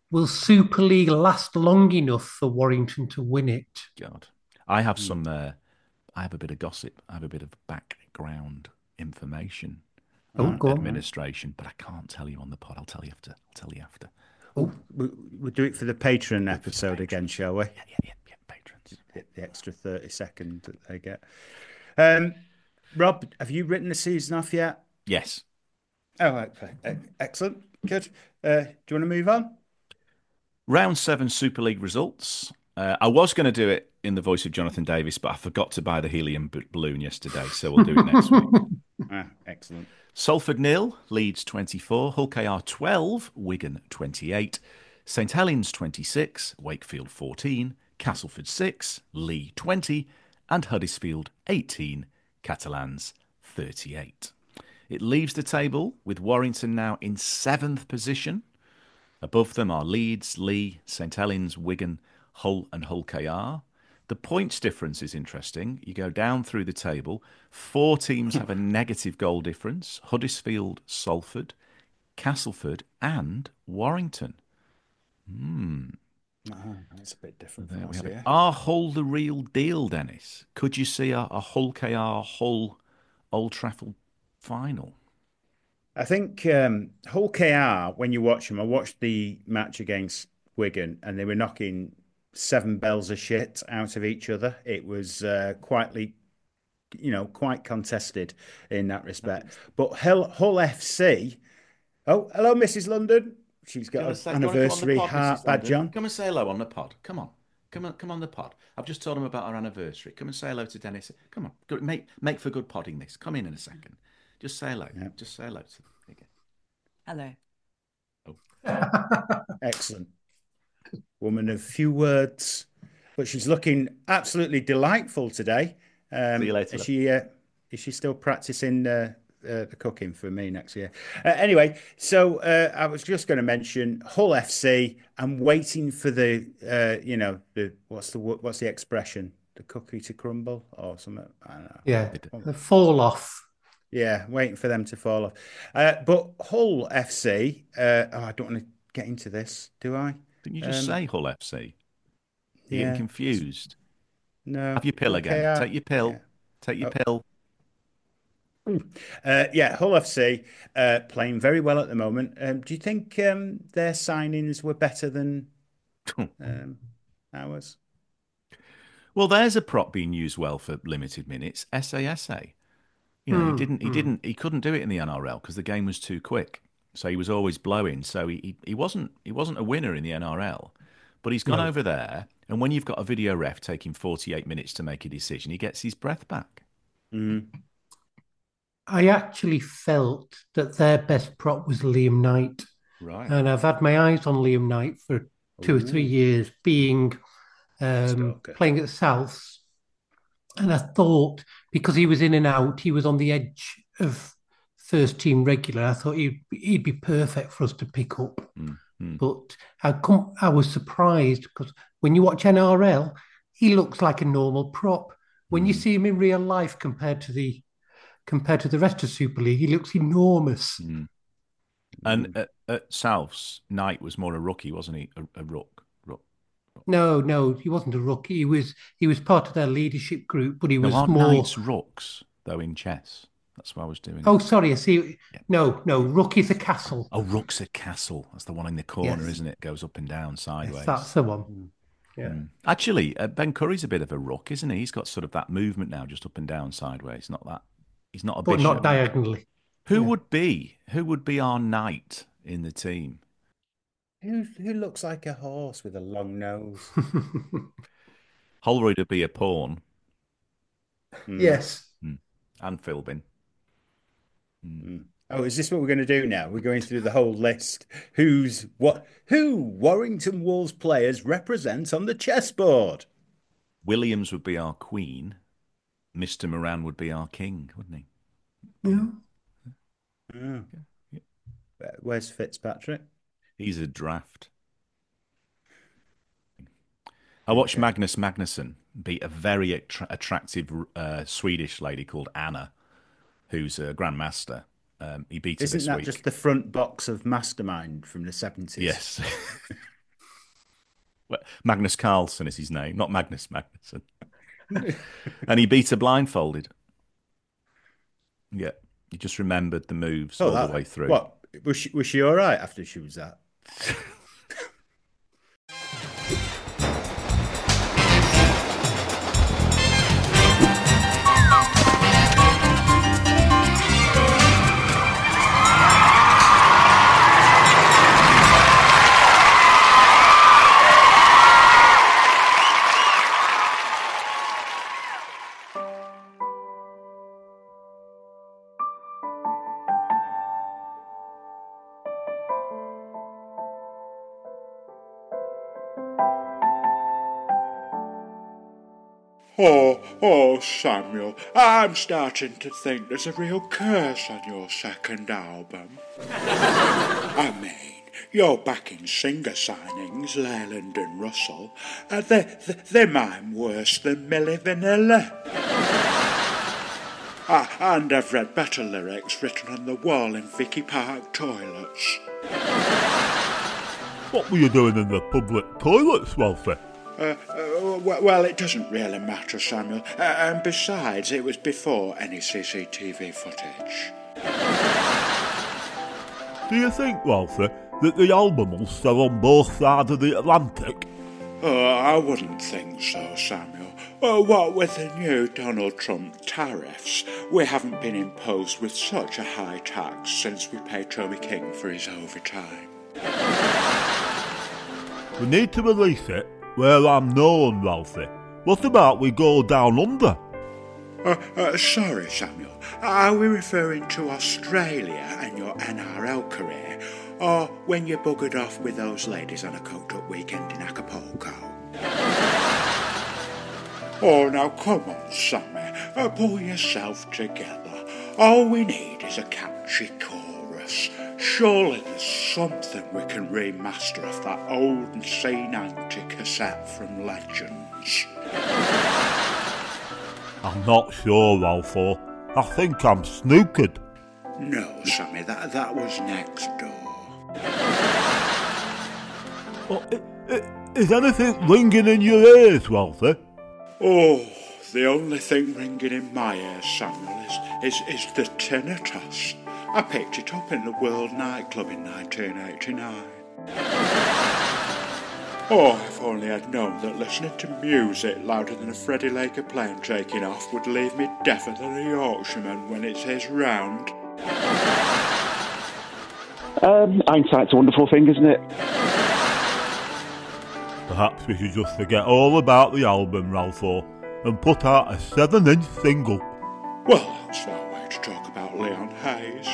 will Super League last long enough for Warrington to win it? God, I have some. Uh, I have a bit of gossip. I have a bit of background information Oh, on go on. administration, but I can't tell you on the pod. I'll tell you after. I'll tell you after. Oh, We, we'll do it for the Patreon episode again, shall we? Yeah, yeah, yeah, yeah. Patrons. Hit the extra thirty seconds that they get. Um, Rob, have you written the season off yet? Yes. Oh, okay. E- excellent. Good. Uh, do you want to move on? Round seven Super League results. Uh, I was going to do it in the voice of Jonathan Davis, but I forgot to buy the helium b- balloon yesterday, so we'll do it next week. Ah, excellent. Salford nil, Leeds twenty-four, Hull K R twelve, Wigan twenty-eight, St Helens twenty-six, Wakefield fourteen, Castleford six, Lee twenty, and Huddersfield eighteen, Catalans thirty-eight. It leaves the table with Warrington now in seventh position. Above them are Leeds, Lee, St Helens, Wigan, Hull and Hull K R. The points difference is interesting. You go down through the table. Four teams have a negative goal difference. Huddersfield, Salford, Castleford and Warrington. Hmm. Oh, that's a bit different There from we us have it. here. Are Hull the real deal, Dennis? Could you see a, a Hull K R, Hull, Old Trafford final? I think um, Hull K R, when you watch them, I watched the match against Wigan and they were knocking seven bells of shit out of each other. It was uh, quietly, you know, quite contested in that respect. But Hull, Hull F C, oh, hello, Missus London. She's got an anniversary heart badge on. Come and say hello on the pod. Come on. Come on, come on the pod. I've just told him about our anniversary. Come and say hello to Dennis. Come on. Go, make make for good podding this. Come in in a second. Just say hello. Yeah. Just say hello to them. Hello. Excellent. Woman of few words, but she's looking absolutely delightful today. Um, See you later. Is she, uh, is she still practicing uh, uh, the cooking for me next year? Uh, anyway, so uh, I was just going to mention Hull F C. I'm waiting for the, uh, you know, the what's the wo- what's the expression? The cookie to crumble or something? I don't know. yeah, the fall off. Yeah, waiting for them to fall off. Uh, but Hull F C, uh, oh, I don't want to get into this, do I? Didn't you just Um, say Hull F C? You're yeah. getting confused. No. Have your pill Hull again. K R. Take your pill. Yeah. Take your Oh. pill. Uh, yeah, Hull F C uh, playing very well at the moment. Um, do you think um, their signings were better than um, ours? Well, there's a prop being used well for limited minutes. S A S A. You know, he Hmm, didn't. He hmm. didn't. He couldn't do it in the N R L because the game was too quick. So he was always blowing. So he, he he wasn't he wasn't a winner in the N R L. But he's gone No. over there, and when you've got a video ref taking forty-eight minutes to make a decision, he gets his breath back. Mm. I actually felt that their best prop was Liam Knight. Right. And I've had my eyes on Liam Knight for two or three years, being um, Stalker. playing at the Souths. And I thought, because he was in and out, he was on the edge of first team regular. I thought he'd, he'd be perfect for us to pick up. Mm, mm. But I, come, I was surprised because when you watch N R L, he looks like a normal prop. When you Mm. see him in real life compared to the compared to the rest of Super League, he looks enormous. Mm. And at, at Souths, Knight was more a rookie, wasn't he? A, a rook. rook. No, no, he wasn't a rookie. He was he was part of their leadership group, but he No, was aren't more. Knights rooks though in chess? That's what I was doing. Oh, sorry, I see. Yeah. No, no, rook is a castle. Oh, rook's a castle. That's the one in the corner, Yes. isn't it? Goes up and down sideways. Yes, that's the one. Yeah. Mm. Actually, uh, Ben Curry's a bit of a rook, isn't he? He's got sort of that movement now, just up and down sideways. Not that. He's not a But bishop. not diagonally. Who yeah. would be? Who would be our knight in the team? Who who looks like a horse with a long nose? Holroyd would be a pawn, Mm. Yes. and Philbin. Mm. Oh, is this what we're going to do now? We're going through the whole list. Who's what? Who Warrington Wolves players represent on the chessboard? Williams would be our queen. Mister Moran would be our king, wouldn't he? Yeah. Oh. Where's Fitzpatrick? He's a draft. I watched Magnus Magnusson beat a very attra- attractive uh, Swedish lady called Anna, who's a grandmaster. Um, he beat her Isn't this that week. just the front box of Mastermind from the seventies? Yes. Well, Magnus Carlsen is his name, not Magnus Magnuson. And he beat her blindfolded. Yeah, he just remembered the moves Oh, all that- the way through. What was she? Was she all right after she was that? Oh, oh, Samuel, I'm starting to think there's a real curse on your second album. I mean, you're backing singer signings, Leyland and Russell. Uh, they, they, they mime worse than Milli Vanilli. Ah, and I've read better lyrics written on the wall in Vicky Park toilets. What were you doing in the public toilets, Wolfie? Uh, uh, well, it doesn't really matter, Samuel. Uh, and besides, it was before any C C T V footage. Do you think, Wolfie, that the album will sell on both sides of the Atlantic? Oh, I wouldn't think so, Samuel. Oh, what with the new Donald Trump tariffs, we haven't been imposed with such a high tax since we paid Toby King for his overtime. We need to release it where I'm known, Ralphie. What about we go down under? Uh, uh, sorry, Samuel. Are we referring to Australia and your N R L career, or when you buggered off with those ladies on a coked-up weekend in Acapulco? Oh, now come on, Sammy. Uh, pull yourself together. All we need is a catchy chorus. Surely there's something we can remaster off that old C ninety cassette from Legends. I'm not sure, Ralphie. I think I'm snookered. No, Sammy, that, that was next door. Oh, i- i- is anything ringing in your ears, Ralphie? Oh, the only thing ringing in my ears, Samuel, is, is, is the tinnitus. I picked it up in the World nightclub in nineteen eighty-nine. Oh, if only I'd known that listening to music louder than a Freddie Laker plane taking off would leave me deafer than a Yorkshireman when it's his round. Um, hindsight's a wonderful thing, isn't it? Perhaps we should just forget all about the album, Ralphie, and put out a seven-inch single. Well, that's no way to talk about Leon Hayes.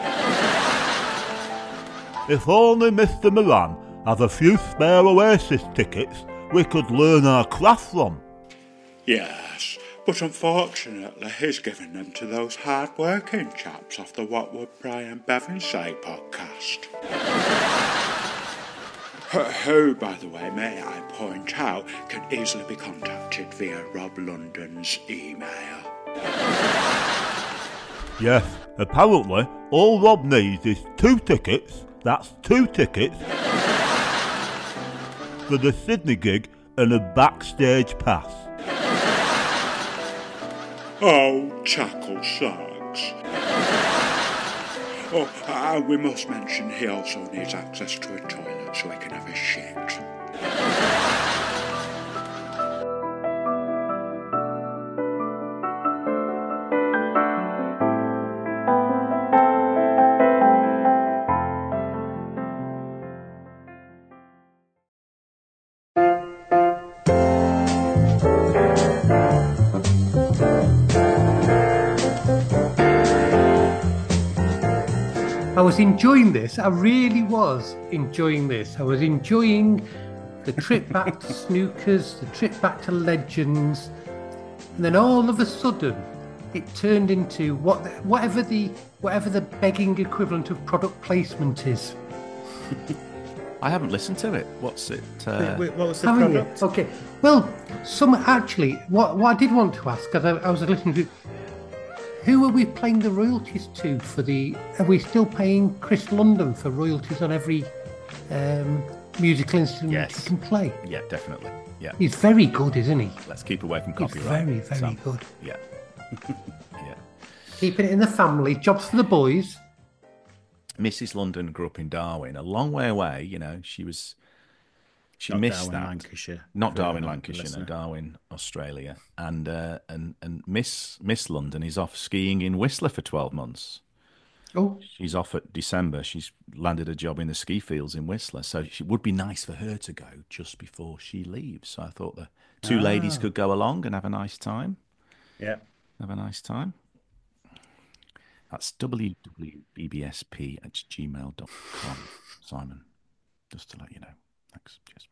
If only Mister Moran had a few spare Oasis tickets we could learn our craft from. Yes, but unfortunately he's given them to those hard-working chaps off the What Would Brian Bevan Say podcast. Who, by the way, may I point out, can easily be contacted via Rob London's email. Yes, apparently all Rob needs is two tickets, that's two tickets, for the Sydney gig and a backstage pass. Oh, tackle socks. Oh, and we must mention he also needs access to a toilet so he can have a shit. I was enjoying this. I really was enjoying this. I was enjoying the trip back to Snookers, the trip back to Legends, and then all of a sudden, it turned into what, whatever the whatever the begging equivalent of product placement is. I haven't listened to it. What's it? Uh... Wait, wait, what was the Haven't you? product? Okay. Well, some actually, what what I did want to ask, because I, I was listening to. Who are we paying the royalties to for the... Are we still paying Chris London for royalties on every um, musical instrument Yes. he can play. Yeah, definitely. Yeah. He's very good, isn't he? Let's keep away from He's copyright. very, very Sam. good. Yeah. Yeah. Keeping it in the family. Jobs for the boys. Missus London grew up in Darwin, a long way away. You know, she was. She Not missed Darwin, that. Lancashire. Not For Darwin, anyone Lancashire. No, listening. Darwin, Australia. And uh, and and Miss Miss London is off skiing in Whistler for twelve months. Oh, She's off at December. She's landed a job in the ski fields in Whistler, so it would be nice for her to go just before she leaves. So I thought the two ladies Ah. could go along and have a nice time. Yeah. Have a nice time. That's w w b b s p at gmail dot com, Simon. Just to let you know. Thanks. Cheers.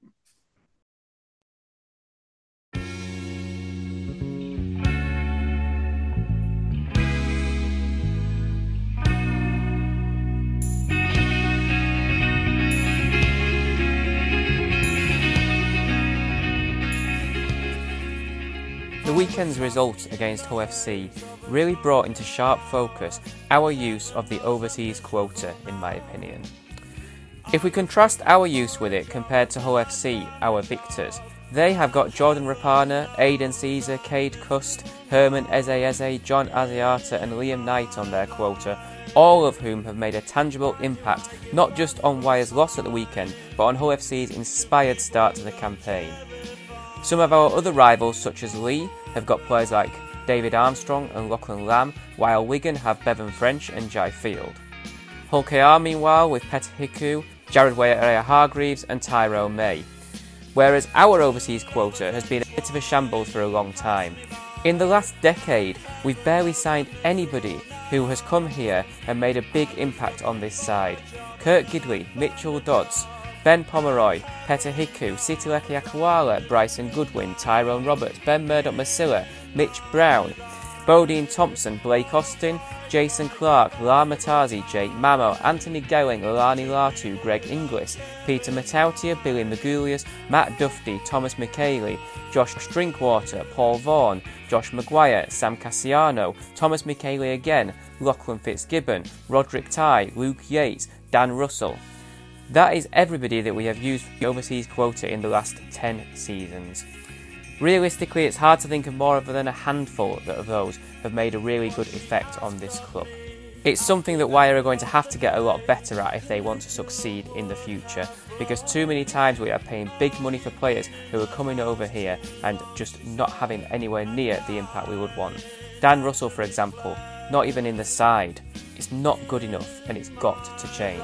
The weekend's result against Hull F C really brought into sharp focus our use of the overseas quota, in my opinion. If we contrast our use with it compared to Hull F C, our victors, they have got Jordan Rapana, Aidan Caesar, Cade Cust, Herman Eze Eze, John Asiata and Liam Knight on their quota, all of whom have made a tangible impact not just on Wire's loss at the weekend, but on Hull F C's inspired start to the campaign. Some of our other rivals, such as Lee, have got players like David Armstrong and Lachlan Lamb, while Wigan have Bevan French and Jai Field. Hull K R, meanwhile, with Peter Hiku, Jared Weah-Hargreaves and Tyrone May. Whereas our overseas quota has been a bit of a shambles for a long time. In the last decade, we've barely signed anybody who has come here and made a big impact on this side. Kurt Gidley, Mitchell Dodds, Ben Pomeroy, Peter Hiku, Sitileke Akawala, Bryson Goodwin, Tyrone Roberts, Ben Murdoch-Masilla, Mitch Brown, Bodine Thompson, Blake Austin, Jason Clark, La Matazi, Jake Mamo, Anthony Gelling, Alani Latu, Greg Inglis, Peter Matautia, Billy Magulius, Matt Duffy, Thomas McKaylee, Josh Drinkwater, Paul Vaughan, Josh Maguire, Sam Cassiano, Thomas McKaylee again, Lachlan Fitzgibbon, Roderick Ty, Luke Yates, Dan Russell. That is everybody that we have used for the overseas quota in the last ten seasons. Realistically, it's hard to think of more than a handful of those have made a really good effect on this club. It's something that Wire are going to have to get a lot better at if they want to succeed in the future, because too many times we are paying big money for players who are coming over here and just not having anywhere near the impact we would want. Dan Russell, for example, not even in the side. It's not good enough and it's got to change.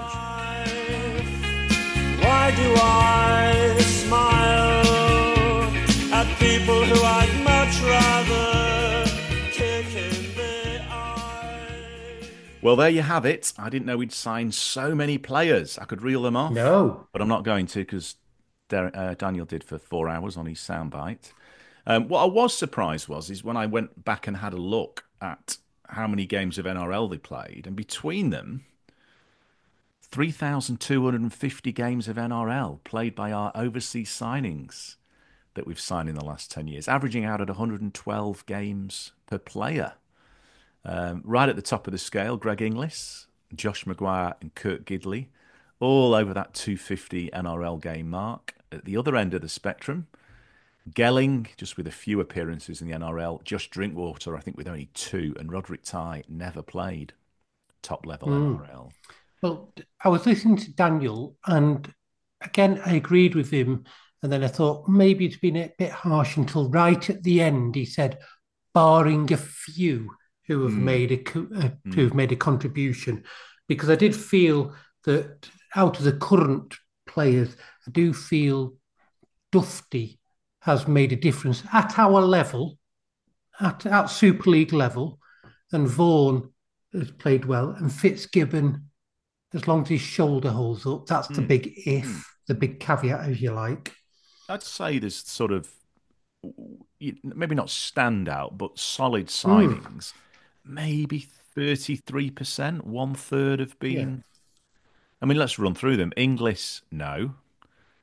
Why do I smile at people who I'd much rather kick in the eye? Well, there you have it. I didn't know we'd signed so many players. I could reel them off. No. But I'm not going to because uh, Daniel did for four hours on his soundbite. Um, what I was surprised was is when I went back and had a look at how many games of N R L they played, and between them, three thousand two hundred fifty games of N R L played by our overseas signings that we've signed in the last ten years, averaging out at one hundred twelve games per player. Um, right at the top of the scale, Greg Inglis, Josh Maguire and Kurt Gidley, all over that two hundred fifty N R L game mark. At the other end of the spectrum, Gelling, just with a few appearances in the N R L, Josh Drinkwater, I think with only two, and Roderick Ty never played top level Mm. N R L. Well, I was listening to Daniel, and again, I agreed with him. And then I thought maybe it's been a bit harsh until right at the end he said, barring a few who have Mm. made a co- uh, Mm. who have made a contribution, because I did feel that out of the current players, I do feel Dufty has made a difference at our level, at, at Super League level, and Vaughan has played well, and Fitzgibbon, as long as his shoulder holds up, that's the Mm. big if, Mm. the big caveat, if you like. I'd say there's sort of you- maybe not standout, but solid signings. Maybe thirty-three percent, one third have been. I mean, let's run through them. Inglis, no.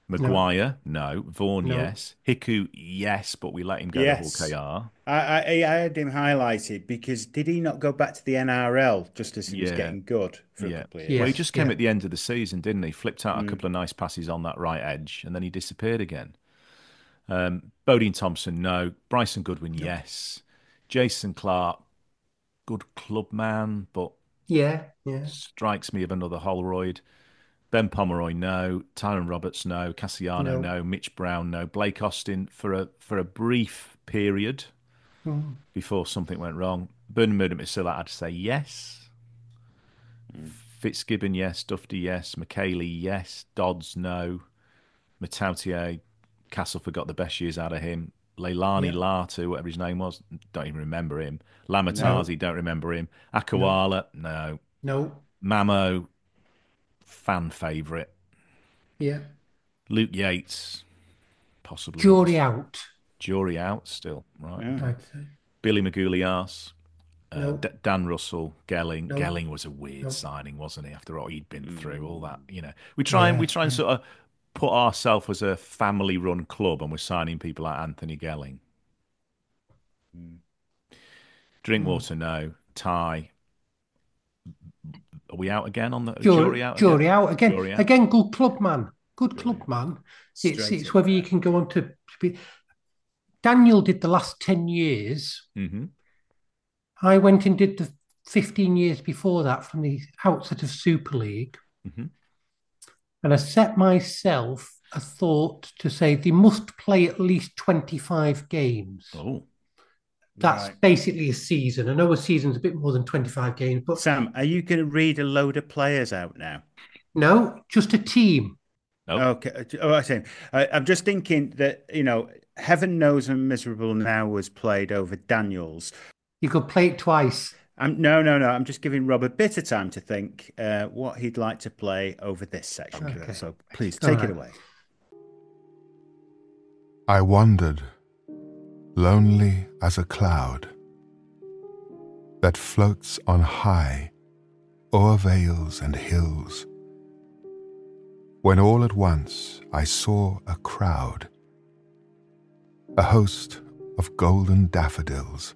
Maguire, no. Vaughan, No. yes. Hiku, yes, but we let him go Yes. to Hull K R. I, I, I had him highlighted because did he not go back to the N R L just as he was Yeah. getting good for Yeah. a couple of years? Yeah. Well, he just came yeah. at the end of the season, didn't he? Flipped out a Mm. couple of nice passes on that right edge, and then he disappeared again. Um, Bodine Thompson, no. Bryson Goodwin, yes. Jason Clark, good club man, but Yeah, yeah. strikes me of another Holroyd. Ben Pomeroy, no. Tyron Roberts, no. Cassiano, No. no. Mitch Brown, no. Blake Austin for a for a brief period Mm. before something went wrong. Bernard Murdoch-Masilla, I'd say yes. Fitzgibbon, yes. Dufty, yes. McKaylee, yes. Dodds, no. Matautier, Castleford got the best years out of him. Leilani Yeah. Latu, whatever his name was, don't even remember him. Lamatazi, don't remember him. Akawala, no. No. Mamo, fan favourite. Yeah. Luke Yates, possibly. Jury out. Jury out still, right. Yeah. I'd say. Billy Magoulias, uh, No. D- Dan Russell, Gelling. No. Gelling was a weird No. signing, wasn't he? After all he'd been through, all that, you know. We try and Yeah, we try and sort of put ourselves as a family-run club, and we're signing people like Anthony Gelling. Drinkwater, no. Ty. Are we out again on the Jury, jury out? jury again? out again. Jury out. Again, good club man. Good club man. It's Straight it's up. whether you can go on to be. Daniel did the last ten years. Mhm. I went and did the fifteen years before that from the outset of Super League. Mhm. And I set myself a thought to say they must play at least twenty-five games. Oh, That's Right. basically a season. I know a season's a bit more than twenty-five games, but Sam, are you going to read a load of players out now? no, just a team. no. Okay. Oh, I see. I, I'm just thinking that, you know, Heaven Knows I'm Miserable Now was played over Daniels. You could play it twice. I'm, no, no, no. I'm just giving Rob a bit of time to think uh, what he'd like to play over this section. Okay. So please All take right. it away. I wandered, lonely as a cloud that floats on high o'er vales and hills, when all at once I saw a crowd, a host of golden daffodils.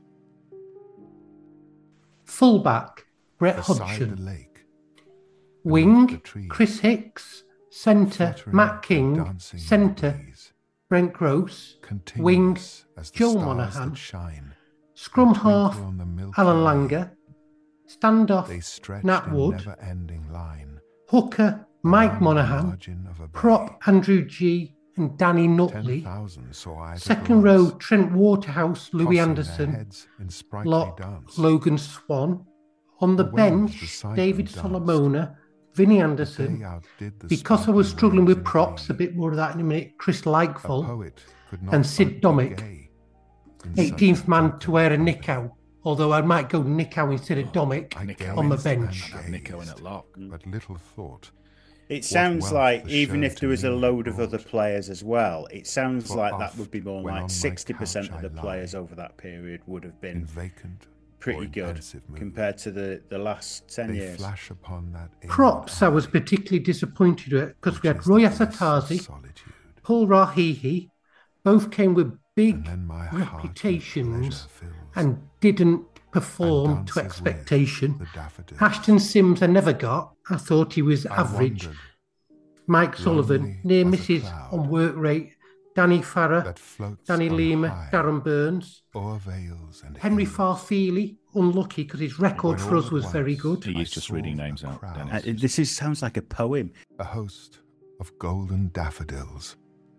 Fullback, Brett Beside Hodgson. the lake, Wing, the trees, Chris Hicks. Centre, fluttering Matt and King. dancing in the Centre, breeze, Brent Gross. continuous Wing, as the Joe stars Monaghan. that shine, Scrum and twinkle half, on the Milky Alan Way. Langer. Standoff, They stretched Nat in Wood. never-ending line, Hooker, Mike along the Monaghan. margin of a bay. Prop, Andrew G. and Danny Ten Nutley. thousand saw I at a Second glance, row, Trent Waterhouse, Louis tossing their Anderson. heads in sprightly Lock, dance. Logan Swan. On the The waves bench, beside David them danced. Solomona, Vinnie They Anderson. outdid the Because I was sparkling struggling waves with in props, green. a bit more of that in a minute, Chris A Lightfall poet could not and Sid but be Domick. gay in such eighteenth a man drunken to wear a company. Nico, although I might go Nico instead of Domick I Nico on my gazed bench. and Nico in gazed, at lock. but little thought. It sounds wealth like the even show if to there was a me load of brought. other players as well, it sounds For like that oft would be more when on my like sixty percent couch of I the lie, players over that period would have In been vacant pretty or good pensive mood. compared to the, the last ten They years. flash upon that inward Props, I was eye, particularly disappointed with because we which had is Roy the bliss of Asatazi, solitude. Paul Rahihi, both came with And big then my heart with reputations pleasure fills, and didn't perform and to dances with expectation. the daffodils. Ashton Sims I never got. I thought he was I average. wandered, Mike Sullivan, lonely near as a misses cloud on work rate. Danny Farrer, that floats Danny on Lima, high Darren Burns. o'er vales and Henry hills. Farfeely, unlucky because his record When for all us at was very once good. He I is just saw reading a names out, crowd, Dennis. Uh, this is sounds like a poem. a host of golden daffodils.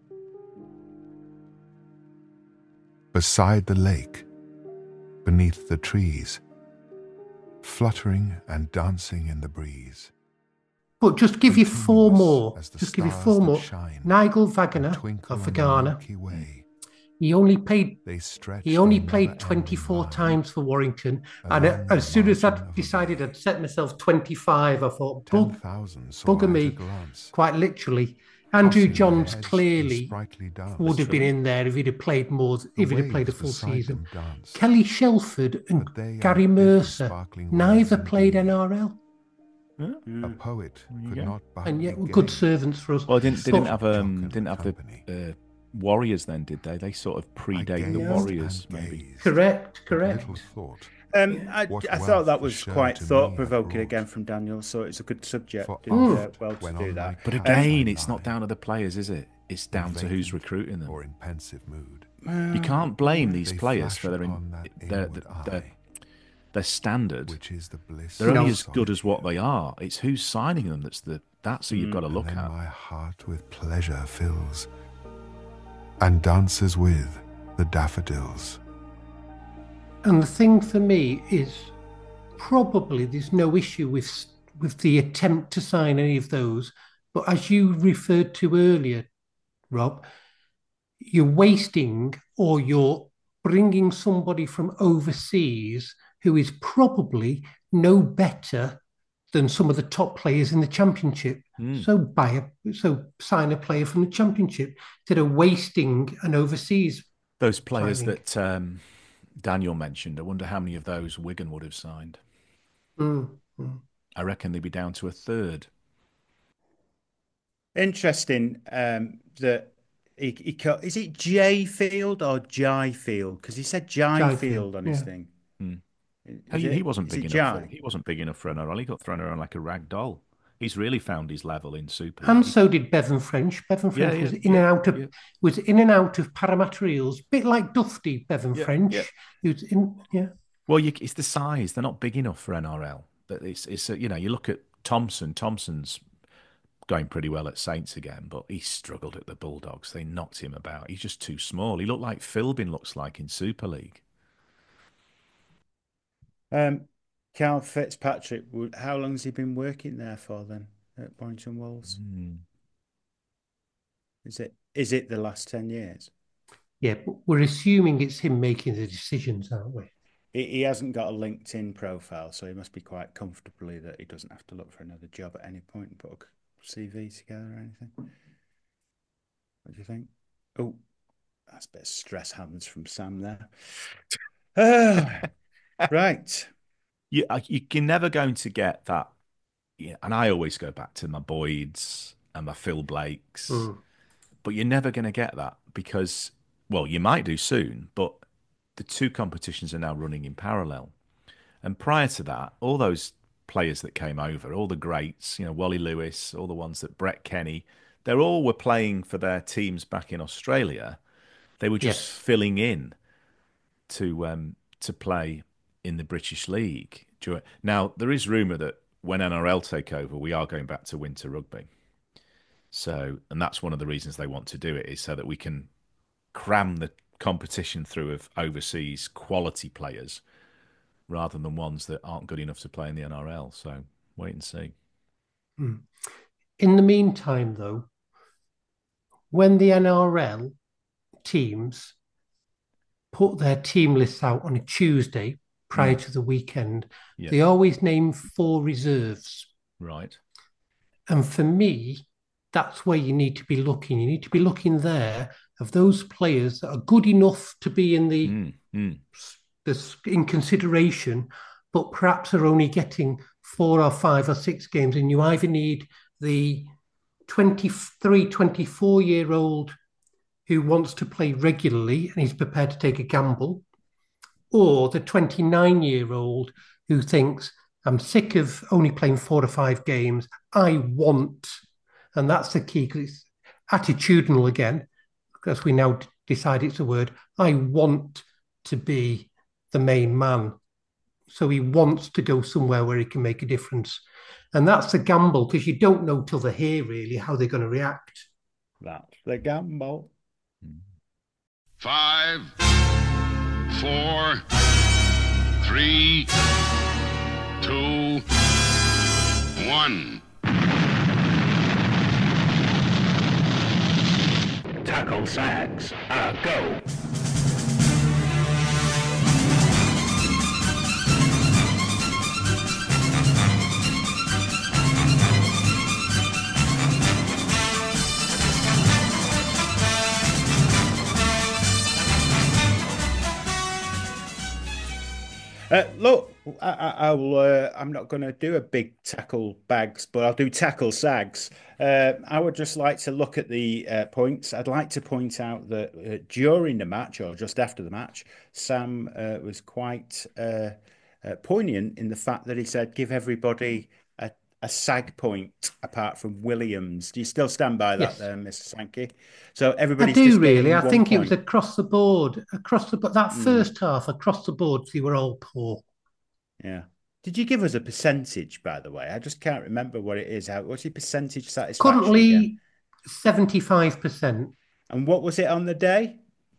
Beside the lake, beneath the trees, fluttering and dancing in the breeze. But just give you four Continuous more. as the Just give you stars four that more. shine, Nigel and Wagner twinkle of on the Vagana. Milky Way. He only played. They stretched He only in played never-ending twenty-four line, times for Warrington, and along as the soon as margin I of a decided bay. I'd set myself twenty-five, I thought, bug, ten thousand saw I bugger at a me, glance, quite literally. Andrew tossing their Johns heads in clearly sprightly dance. would have been in there if he'd have played more, The if he'd have played a waves full beside season. them danced, Kelly Shelford and but they Gary outdid the Mercer, sparkling waves neither in played green. N R L. A poet could go. not buy And yet, the we're good game. servants for us. Well, they didn't, they didn't But- have um, didn't have the uh, Warriors then, did they? They sort of predate the gazed Warriors, and maybe. gazed, Correct, but correct. little thought, Um, I, What I wealth thought that was was shown quite to me thought provoking abroad. again from Daniel, so it's a good subject. For Did I, uh, well to when do on that. my But couch again, I it's not lie, down to the players, is it? It's down to who's vacant recruiting them. or in pensive mood. You can't blame these They players flash for their, in, upon that their, inward their, eye, their standard. which is the bliss They're of only as solitude. good as what they are. It's who's signing them that's the that's who you've got to And look then at. my heart with pleasure fills, and dances with the daffodils. And the thing for me is probably there's no issue with with the attempt to sign any of those. But as you referred to earlier, Rob, you're wasting or you're bringing somebody from overseas who is probably no better than some of the top players in the championship. Mm. So buy a so sign a player from the championship instead of wasting an overseas. Those players signing. that um, Daniel mentioned, I wonder how many of those Wigan would have signed. Mm, mm. I reckon they'd be down to a third. Interesting um, that he, he ca- is it J Field or Jai Field? Because he said Jai Jai Field Field, on his yeah. thing. Hmm. Is He, it- he wasn't is big it enough. For, Jai? he wasn't big enough for N R L. He got thrown around like a rag doll. He's really found his level in Super And League. so did Bevan French. Bevan Yeah, French yeah, was in yeah, and out of yeah. was in and out of Parramatta Eels, bit like Dufty. Bevan Yeah, French, yeah. who's in yeah. Well, you, it's the size. They're not big enough for N R L. But it's it's a, you know, you look at Thompson. Thompson's going pretty well at Saints again, but he struggled at the Bulldogs. They knocked him about. He's just too small. He looked like Philbin looks like in Super League. Um, Carl Fitzpatrick, w- how long has he been working there for then at Warrington Wolves? Hmm. Is it is it the last ten years? Yeah, but we're assuming it's him making the decisions, aren't we? He, he hasn't got a LinkedIn profile, so he must be quite comfortably that he doesn't have to look for another job at any point and put a C V together or anything. What do you think? Oh, that's a bit of stress hands from Sam there. Ah, right. You, I- you, you're never going to get that. Yeah, and I always go back to my Boyds and my Phil Blakes, Mm. but you're never going to get that because, well, you might do soon, but the two competitions are now running in parallel. And prior to that, all those players that came over, all the greats, you know, Wally Lewis, all the ones that Brett Kenny, they all were playing for their teams back in Australia. They were just Yes. filling in to um, to play in the British League. dur- Now, there is rumour that when N R L take over, we are going back to winter rugby. So, and that's one of the reasons they want to do it, is so that we can cram the competition through of overseas quality players rather than ones that aren't good enough to play in the N R L. So, wait and see. Mm. In the meantime, though, when the N R L teams put their team lists out on a Tuesday prior to the weekend, Yeah. they always name four reserves. Right. And for me, that's where you need to be looking. You need to be looking there of those players that are good enough to be in the, Mm, mm. the in consideration, but perhaps are only getting four or five or six games. And you either need the twenty-three, twenty-four year old who wants to play regularly and is prepared to take a gamble, or the twenty-nine year old who thinks, I'm sick of only playing four or five games. I want, and that's the key because it's attitudinal again, because we now d- decide it's a word. I want to be the main man. So he wants to go somewhere where he can make a difference. And that's the gamble because you don't know till they're here really how they're going to react. That's the gamble. Five, four, three, two, one. Tackle Sags, uh, go. Uh, look, I, I, I'll. Uh, I'm not going to do a big tackle bags, but I'll do tackle sags. Uh, I would just like to look at the uh, points. I'd like to point out that uh, during the match or just after the match, Sam uh, was quite uh, uh, poignant in the fact that he said, "Give everybody a, a sag point apart from Williams." Do you still stand by that, Yes. there, Mister Sankey? So I everybody's do just getting really. I one think it was point. across the board, across the but that Mm. first half across the board, they were all poor. Yeah. Did you give us a percentage, by the way? I just can't remember what it is. How, what's your percentage satisfaction again? Currently, seventy-five percent. And what was it on the day?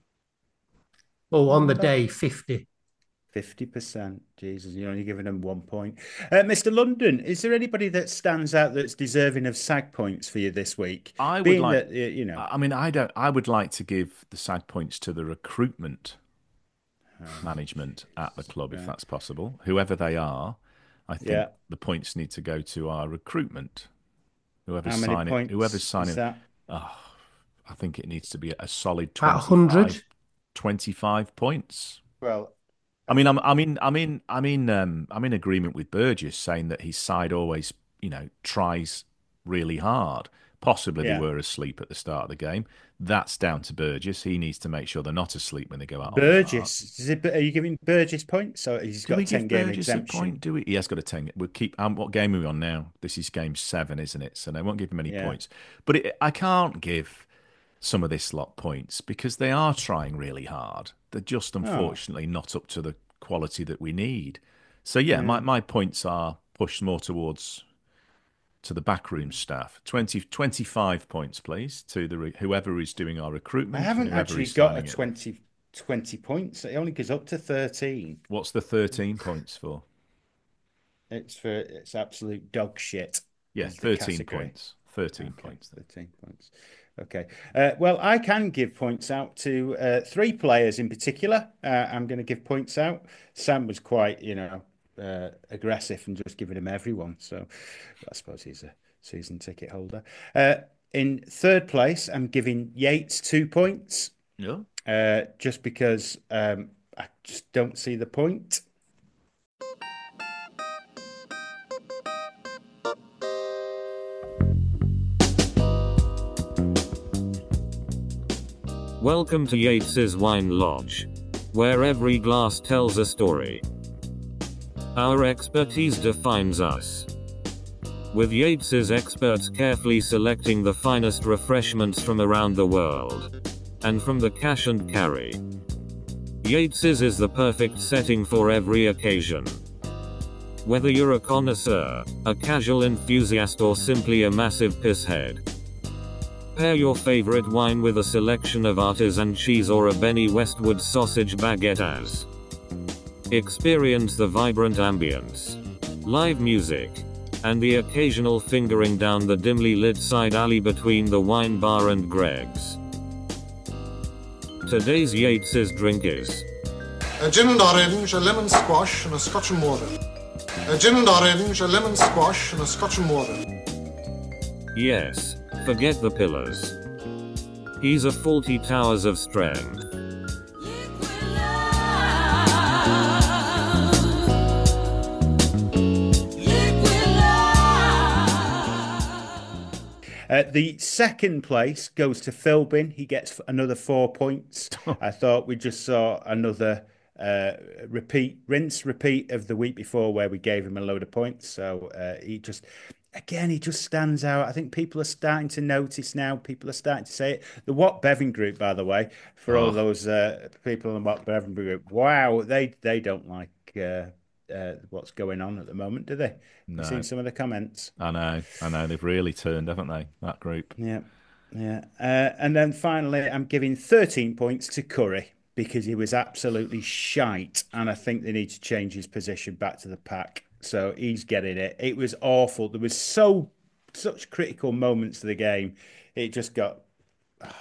Oh, on the day, fifty. fifty percent. Jesus, you're only giving them one point. Uh, Mister London, is there anybody that stands out that's deserving of SAG points for you this week? I would Being like, that, uh, you know, I mean, I don't. I would like to give the SAG points to the recruitment management at the club, if yeah. that's possible. Whoever they are, I think Yeah. the points need to go to our recruitment. Whoever's How many signing, points whoever's is signing. that? Oh, I think it needs to be a solid About one hundred? twenty-five, twenty-five points. Well, I mean, I'm, I mean, I mean, I mean, um, I'm in agreement with Burgess saying that his side always, you know, tries really hard. Possibly Yeah. they were asleep at the start of the game. That's down to Burgess. He needs to make sure they're not asleep when they go out. Burgess, is it, are you giving Burgess points? So he's Do got we a ten give game Burgess exemption. a point? Do we? He has got a ten. We'll keep. Um, what game are we on now? This is game seven, isn't it? So they won't give him any Yeah. points. But it, I can't give some of this lot points because they are trying really hard. They're just unfortunately not up to the quality that we need. So yeah, Yeah. my, my points are pushed more towards to the backroom staff. twenty, twenty-five points, please, to the re- whoever is doing our I recruitment. haven't whoever actually is got a signing it. twenty, twenty points. It only goes up to thirteen. What's the thirteen points for? It's for it's absolute dog shit. Yeah, is the thirteen category. points. thirteen Okay, points. Then. thirteen points. Okay. Uh, well, I can give points out to uh, three players in particular. Uh, I'm going to give points out. Sam was quite, you know, uh, aggressive and just giving him everyone. So I suppose he's a season ticket holder. Uh, in third place, I'm giving Yates two points. Yeah. Uh, just because um, I just don't see the point. Welcome to Yates's Wine Lodge, where every glass tells a story. Our expertise defines us. With Yates's experts carefully selecting the finest refreshments from around the world, and from the cash and carry. Yates's is the perfect setting for every occasion. Whether you're a connoisseur, a casual enthusiast, or simply a massive pisshead, pair your favorite wine with a selection of artisan cheese or a Benny Westwood sausage baguette as. Experience the vibrant ambience, live music, and the occasional fingering down the dimly lit side alley between the wine bar and Greg's. Today's Yates's drink is a gin and orange, a lemon squash, and a scotch and water. A gin and orange, a lemon squash, and a scotch and water. Yes, forget the pillars. He's a faulty towers of strength. Uh, the second place goes to Philbin. He gets another four points. I thought we just saw another uh, repeat, rinse, repeat of the week before where we gave him a load of points. So uh, he just, again, he just stands out. I think people are starting to notice now. People are starting to say it. The Watt Bevan group, by the way, for all Oh. those uh, people in the Watt Bevan group, wow, they they don't like uh, uh, what's going on at the moment, do they? No. You've seen some of the comments. I know, I know. They've really turned, haven't they? That group. Yeah, yeah. Uh, and then finally, I'm giving thirteen points to Curry because he was absolutely shite, and I think they need to change his position back to the pack. So he's getting it. It was awful. There was so such critical moments of the game. It just got ah, it was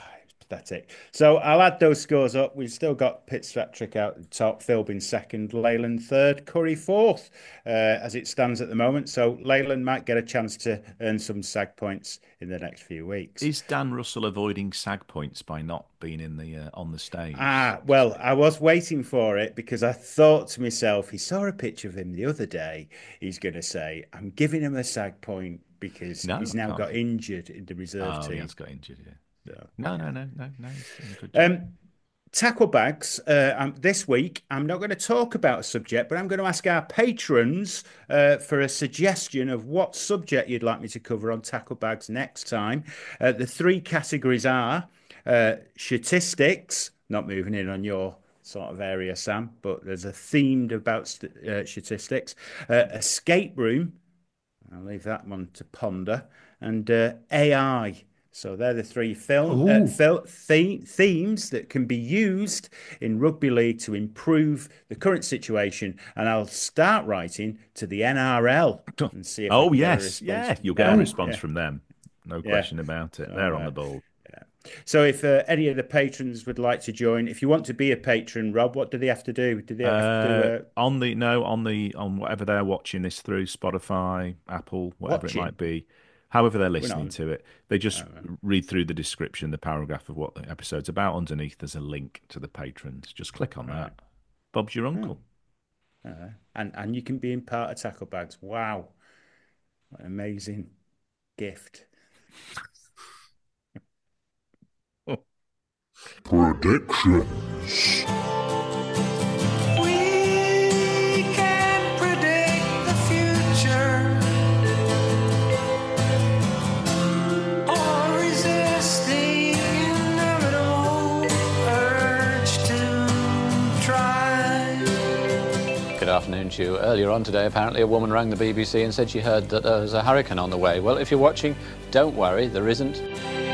Static. So I'll add those scores up. We've still got Fitzpatrick out the top, Philbin second, Leyland third, Curry fourth, uh, as it stands at the moment. So Leyland might get a chance to earn some SAG points in the next few weeks. Is Dan Russell avoiding SAG points by not being in the uh, on the stage? Ah, well, I was waiting for it because I thought to myself, he saw a picture of him the other day. He's going to say, I'm giving him a SAG point because No, he's I now can't. got injured in the reserve Oh, team. he has got injured, yeah. So, No, no, no, no, no. he's doing a good job. Um, tackle bags. Uh, um, this week, I'm not going to talk about a subject, but I'm going to ask our patrons uh, for a suggestion of what subject you'd like me to cover on tackle bags next time. Uh, the three categories are uh, statistics. Not moving in on your sort of area, Sam, but there's a themed about st- uh, statistics. Uh, escape room. I'll leave that one to ponder. And uh, A I. So they're the three film uh, Ooh. fil- the- themes that can be used in rugby league to improve the current situation. And I'll start writing to the N R L and see if I Oh, can get a yes. response Yeah, from you'll get a them. response Yeah. from them. No Yeah. question about it. So, They're on uh, the ball. So if uh, any of the patrons would like to join, if you want to be a patron, Rob, what do they have to do? Do they have to do Uh, a on the no on the on whatever they're watching this through, Spotify, Apple, whatever Watching? it might be, however they're not listening on- to it, they just read through the description, the paragraph of what the episode's about. Underneath, there's a link to the patrons. Just click on that. Bob's your uncle. uh, and and you can be in part of tackle bags? Wow, what an amazing gift! Predictions. We can predict the future or resist the inevitable urge to try. Good afternoon to you. Earlier on today, apparently a woman rang the B B C and said she heard that there was a hurricane on the way. Well, if you're watching, don't worry, there isn't.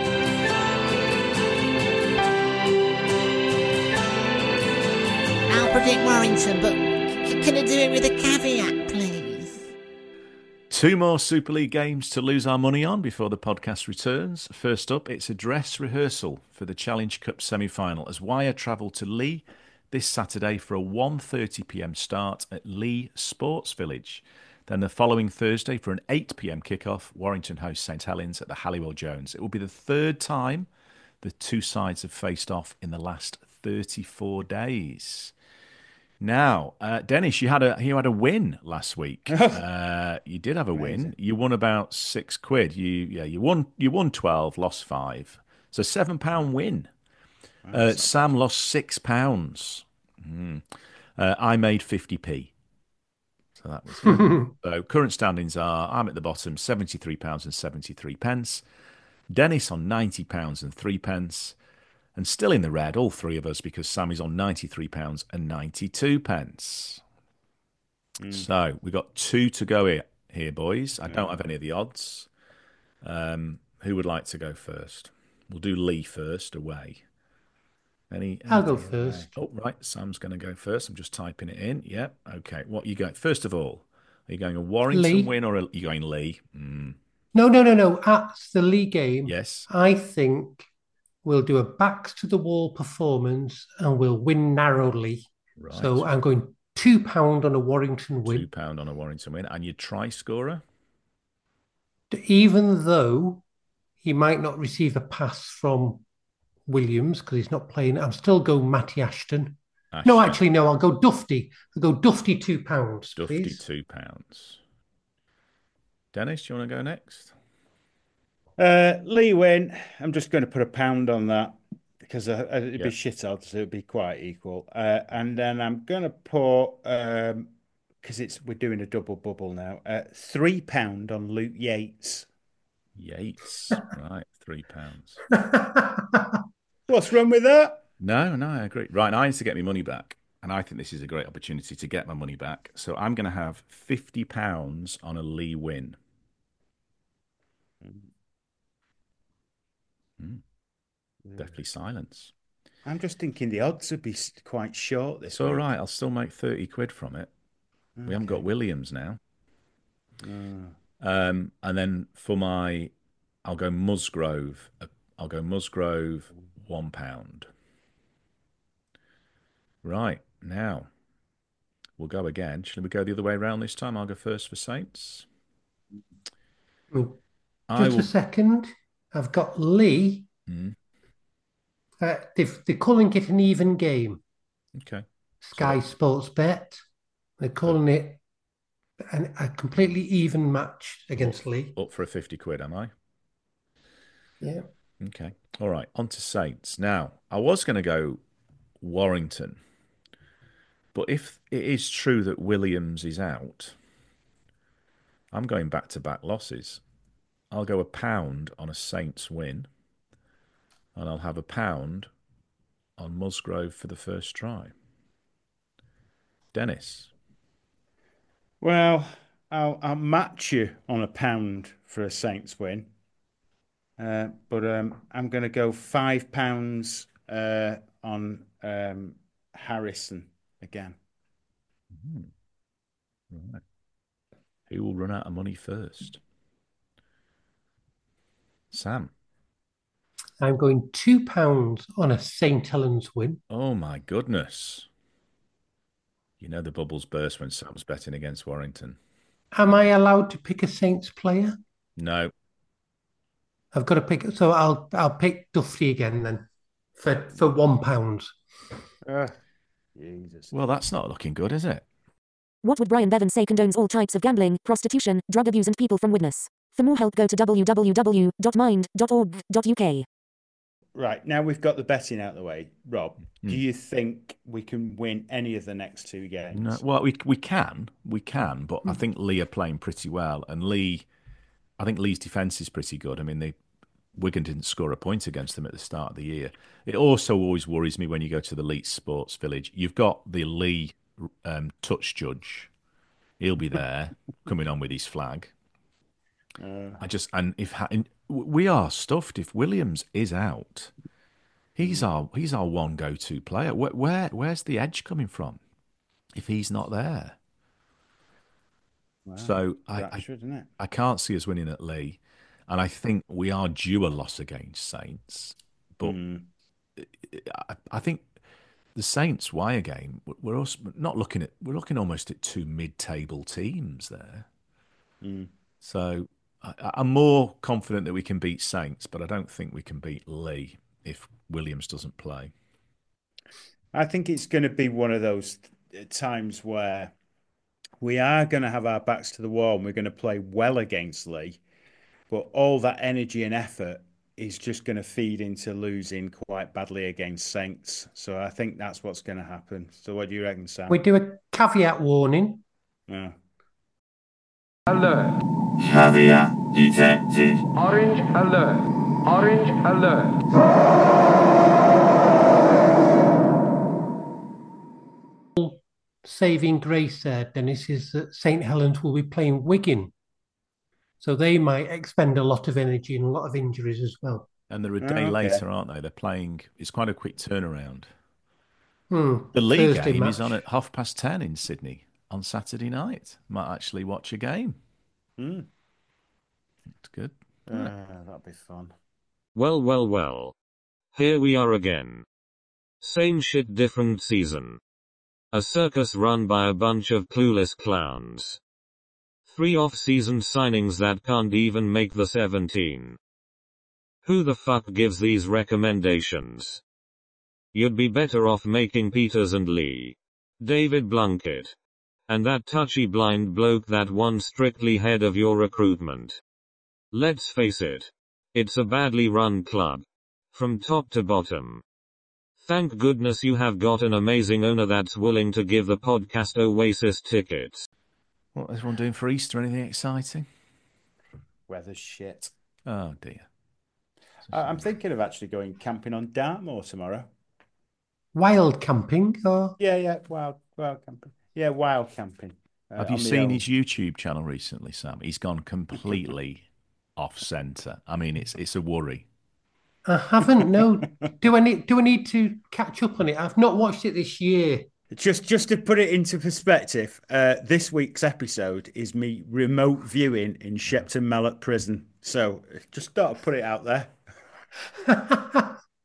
I'll predict Warrington, but c- can I do it with a caveat, please? Two more Super League games to lose our money on before the podcast returns. First up, it's a dress rehearsal for the Challenge Cup semi-final as Wire travel to Leigh this Saturday for a one thirty p m start at Leigh Sports Village. Then the following Thursday for an eight p m kickoff, Warrington hosts St Helens at the Halliwell Jones. It will be the third time the two sides have faced off in the last thirty-four days. Now, uh, Dennis, you had a you had a win last week. uh, you did have a win. You won about six quid. You yeah, you won you won twelve, lost five. So seven pound win. Uh, Sam lost six pounds. Mm. Uh, I made fifty p. So that was good. So current standings are: I'm at the bottom, seventy three pounds and seventy three pence. Dennis on ninety pounds and three pence. And still in the red, all three of us, because Sammy's on ninety-three pounds and ninety-two pence. Mm. So we've got two to go here, here boys. I don't have any of the odds. Um, who would like to go first? We'll do Leigh first, away. Any? I'll go anything away? first. Oh, right. Sam's going to go first. I'm just typing it in. Yep. Okay. What are you going? First of all, are you going a Warrington Leigh. win or are you going Leigh? Mm. No, no, no, no. At the league game, Yes. I think we'll do a backs to the wall performance and we'll win narrowly. Right. So I'm going two pound on a Warrington win. Two pound on a Warrington win, and your try scorer. Even though he might not receive a pass from Williams because he's not playing, I'm still going Matty Ashton. No, Ashton. actually, no. I'll go Dufty. I'll go Dufty two pounds, Dufty please. two pounds. Dennis, do you want to go next? Uh, Leigh win. I'm just going to put a pound on that because uh, it'd be Yeah. shit odds. It'd be quite equal. Uh, and then I'm going to put um because it's we're doing a double bubble now. Uh, three pound on Luke Yates. Yates, right? Three pounds. What's wrong with that? No, no, I agree. Right, I need to get my money back, and I think this is a great opportunity to get my money back. So I'm going to have fifty pounds on a Leigh win. Mm. Definitely silence. I'm just thinking the odds would be s- quite short this It's all week. right. I'll still make thirty quid from it. We haven't got Williams now. Ah. Um, and then for my, I'll go Musgrove. Uh, I'll go Musgrove one pound. Right, now we'll go again. Shall we go the other way around this time? I'll go first for Saints. Just I will... a second. I've got Lee. Mm. Uh, they've, they're calling it an even game. Okay. Sky so... Sports Bet. They're calling it an, a completely even match against up, Lee. Up for a fifty quid, am I? Yeah. Okay. All right. On to Saints. Now, I was going to go Warrington. But if it is true that Williams is out, I'm going back-to-back losses. I'll go a pound on a Saints win, and I'll have a pound on Musgrove for the first try. Dennis? Well, I'll, I'll match you on a pound for a Saints win. Uh, but um, I'm going to go five pounds uh, on um, Harrison again. Mm. Right. Who will run out of money first? Sam? I'm going two pounds on a Saint Helens win. Oh, my goodness. You know the bubbles burst when Sam's betting against Warrington. Am I allowed to pick a Saints player? No. I've got to pick. So I'll I'll pick Duffy again then for for one pound. Uh, Jesus. Well, that's not looking good, is it? What would Brian Bevan say condones all types of gambling, prostitution, drug abuse and people from witness? For more help, go to w w w dot mind dot org dot u k. Right, now we've got the betting out of the way. Rob, Mm. do you think we can win any of the next two games? No, well, we we can, we can, but I think Lee are playing pretty well, and Lee, I think Lee's defence is pretty good. I mean, they Wigan didn't score a point against them at the start of the year. It also always worries me when you go to the Leeds Sports Village. You've got the Lee um, touch judge; he'll be there, coming on with his flag. Uh, I just and if and we are stuffed if Williams is out. He's our he's our one go-to player. Where, where where's the edge coming from if he's not there? Wow, so I that I, should, isn't it? I can't see us winning at Lee, and I think we are due a loss against Saints. But Mm. I, I think the Saints Wire game, we're also not looking at we're looking almost at two mid-table teams there. Mm. So I, I'm more confident that we can beat Saints, but I don't think we can beat Lee if Williams doesn't play. I think it's going to be one of those times where we are going to have our backs to the wall and we're going to play well against Lee, but all that energy and effort is just going to feed into losing quite badly against Saints. So I think that's what's going to happen. So what do you reckon, Sam? We do a caveat warning. Yeah. Alert. Caveat detected. Orange alert. Orange alert. Saving grace there, Dennis, is that Saint Helens will be playing Wigan. So they might expend a lot of energy and a lot of injuries as well. And they're a Oh, day okay. later, aren't they? They're playing. It's quite a quick turnaround. Hmm. The league Thursday game match. is on at half past ten in Sydney on Saturday night. Might actually watch a game. Mm. It's good. Uh, that'll be fun. Well, well, well. Here we are again. Same shit, different season. A circus run by a bunch of clueless clowns. Three off-season signings that can't even make the seventeen. Who the fuck gives these recommendations? You'd be better off making Peters and Lee. David Blunkett. And that touchy blind bloke that won Strictly head of your recruitment. Let's face it. It's a badly run club. From top to bottom. Thank goodness you have got an amazing owner that's willing to give the podcast Oasis tickets. What is everyone doing for Easter? Anything exciting? Weather's shit. Oh dear. I- I'm thinking of actually going camping on Dartmoor tomorrow. Wild camping or Yeah, yeah, wild, wild camping. Yeah, wild camping. Uh, Have you on my seen own. his YouTube channel recently, Sam? He's gone completely off centre. I mean, it's it's a worry. I haven't. No. do I need? Do I need to catch up on it? I've not watched it this year. Just, just to put it into perspective, uh, this week's episode is me remote viewing in Shepton Mallet Prison. So just thought I'd put it out there.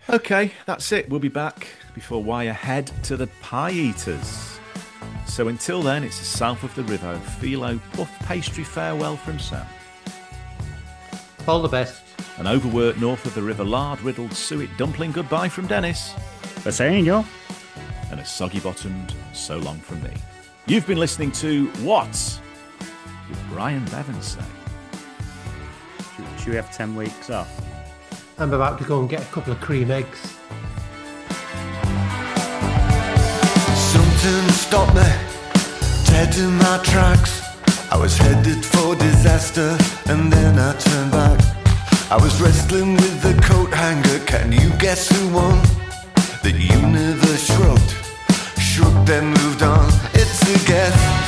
Okay, that's it. We'll be back before Wire head to the Pie Eaters. So until then, it's a south of the river phyllo puff pastry farewell from Sam. All the best. An overworked north of the river lard riddled suet dumpling goodbye from Dennis. The saying, yo. And a soggy bottomed so long from me. You've been listening to What Would Brian Bevan Say? Should, should we have ten weeks off? I'm about to go and get a couple of cream eggs. Something stopped me, dead in my tracks. I was headed for disaster, and then I turned back. I was wrestling with the coat hanger. Can you guess who won? The universe shrugged, shook, then moved on. It's a guess.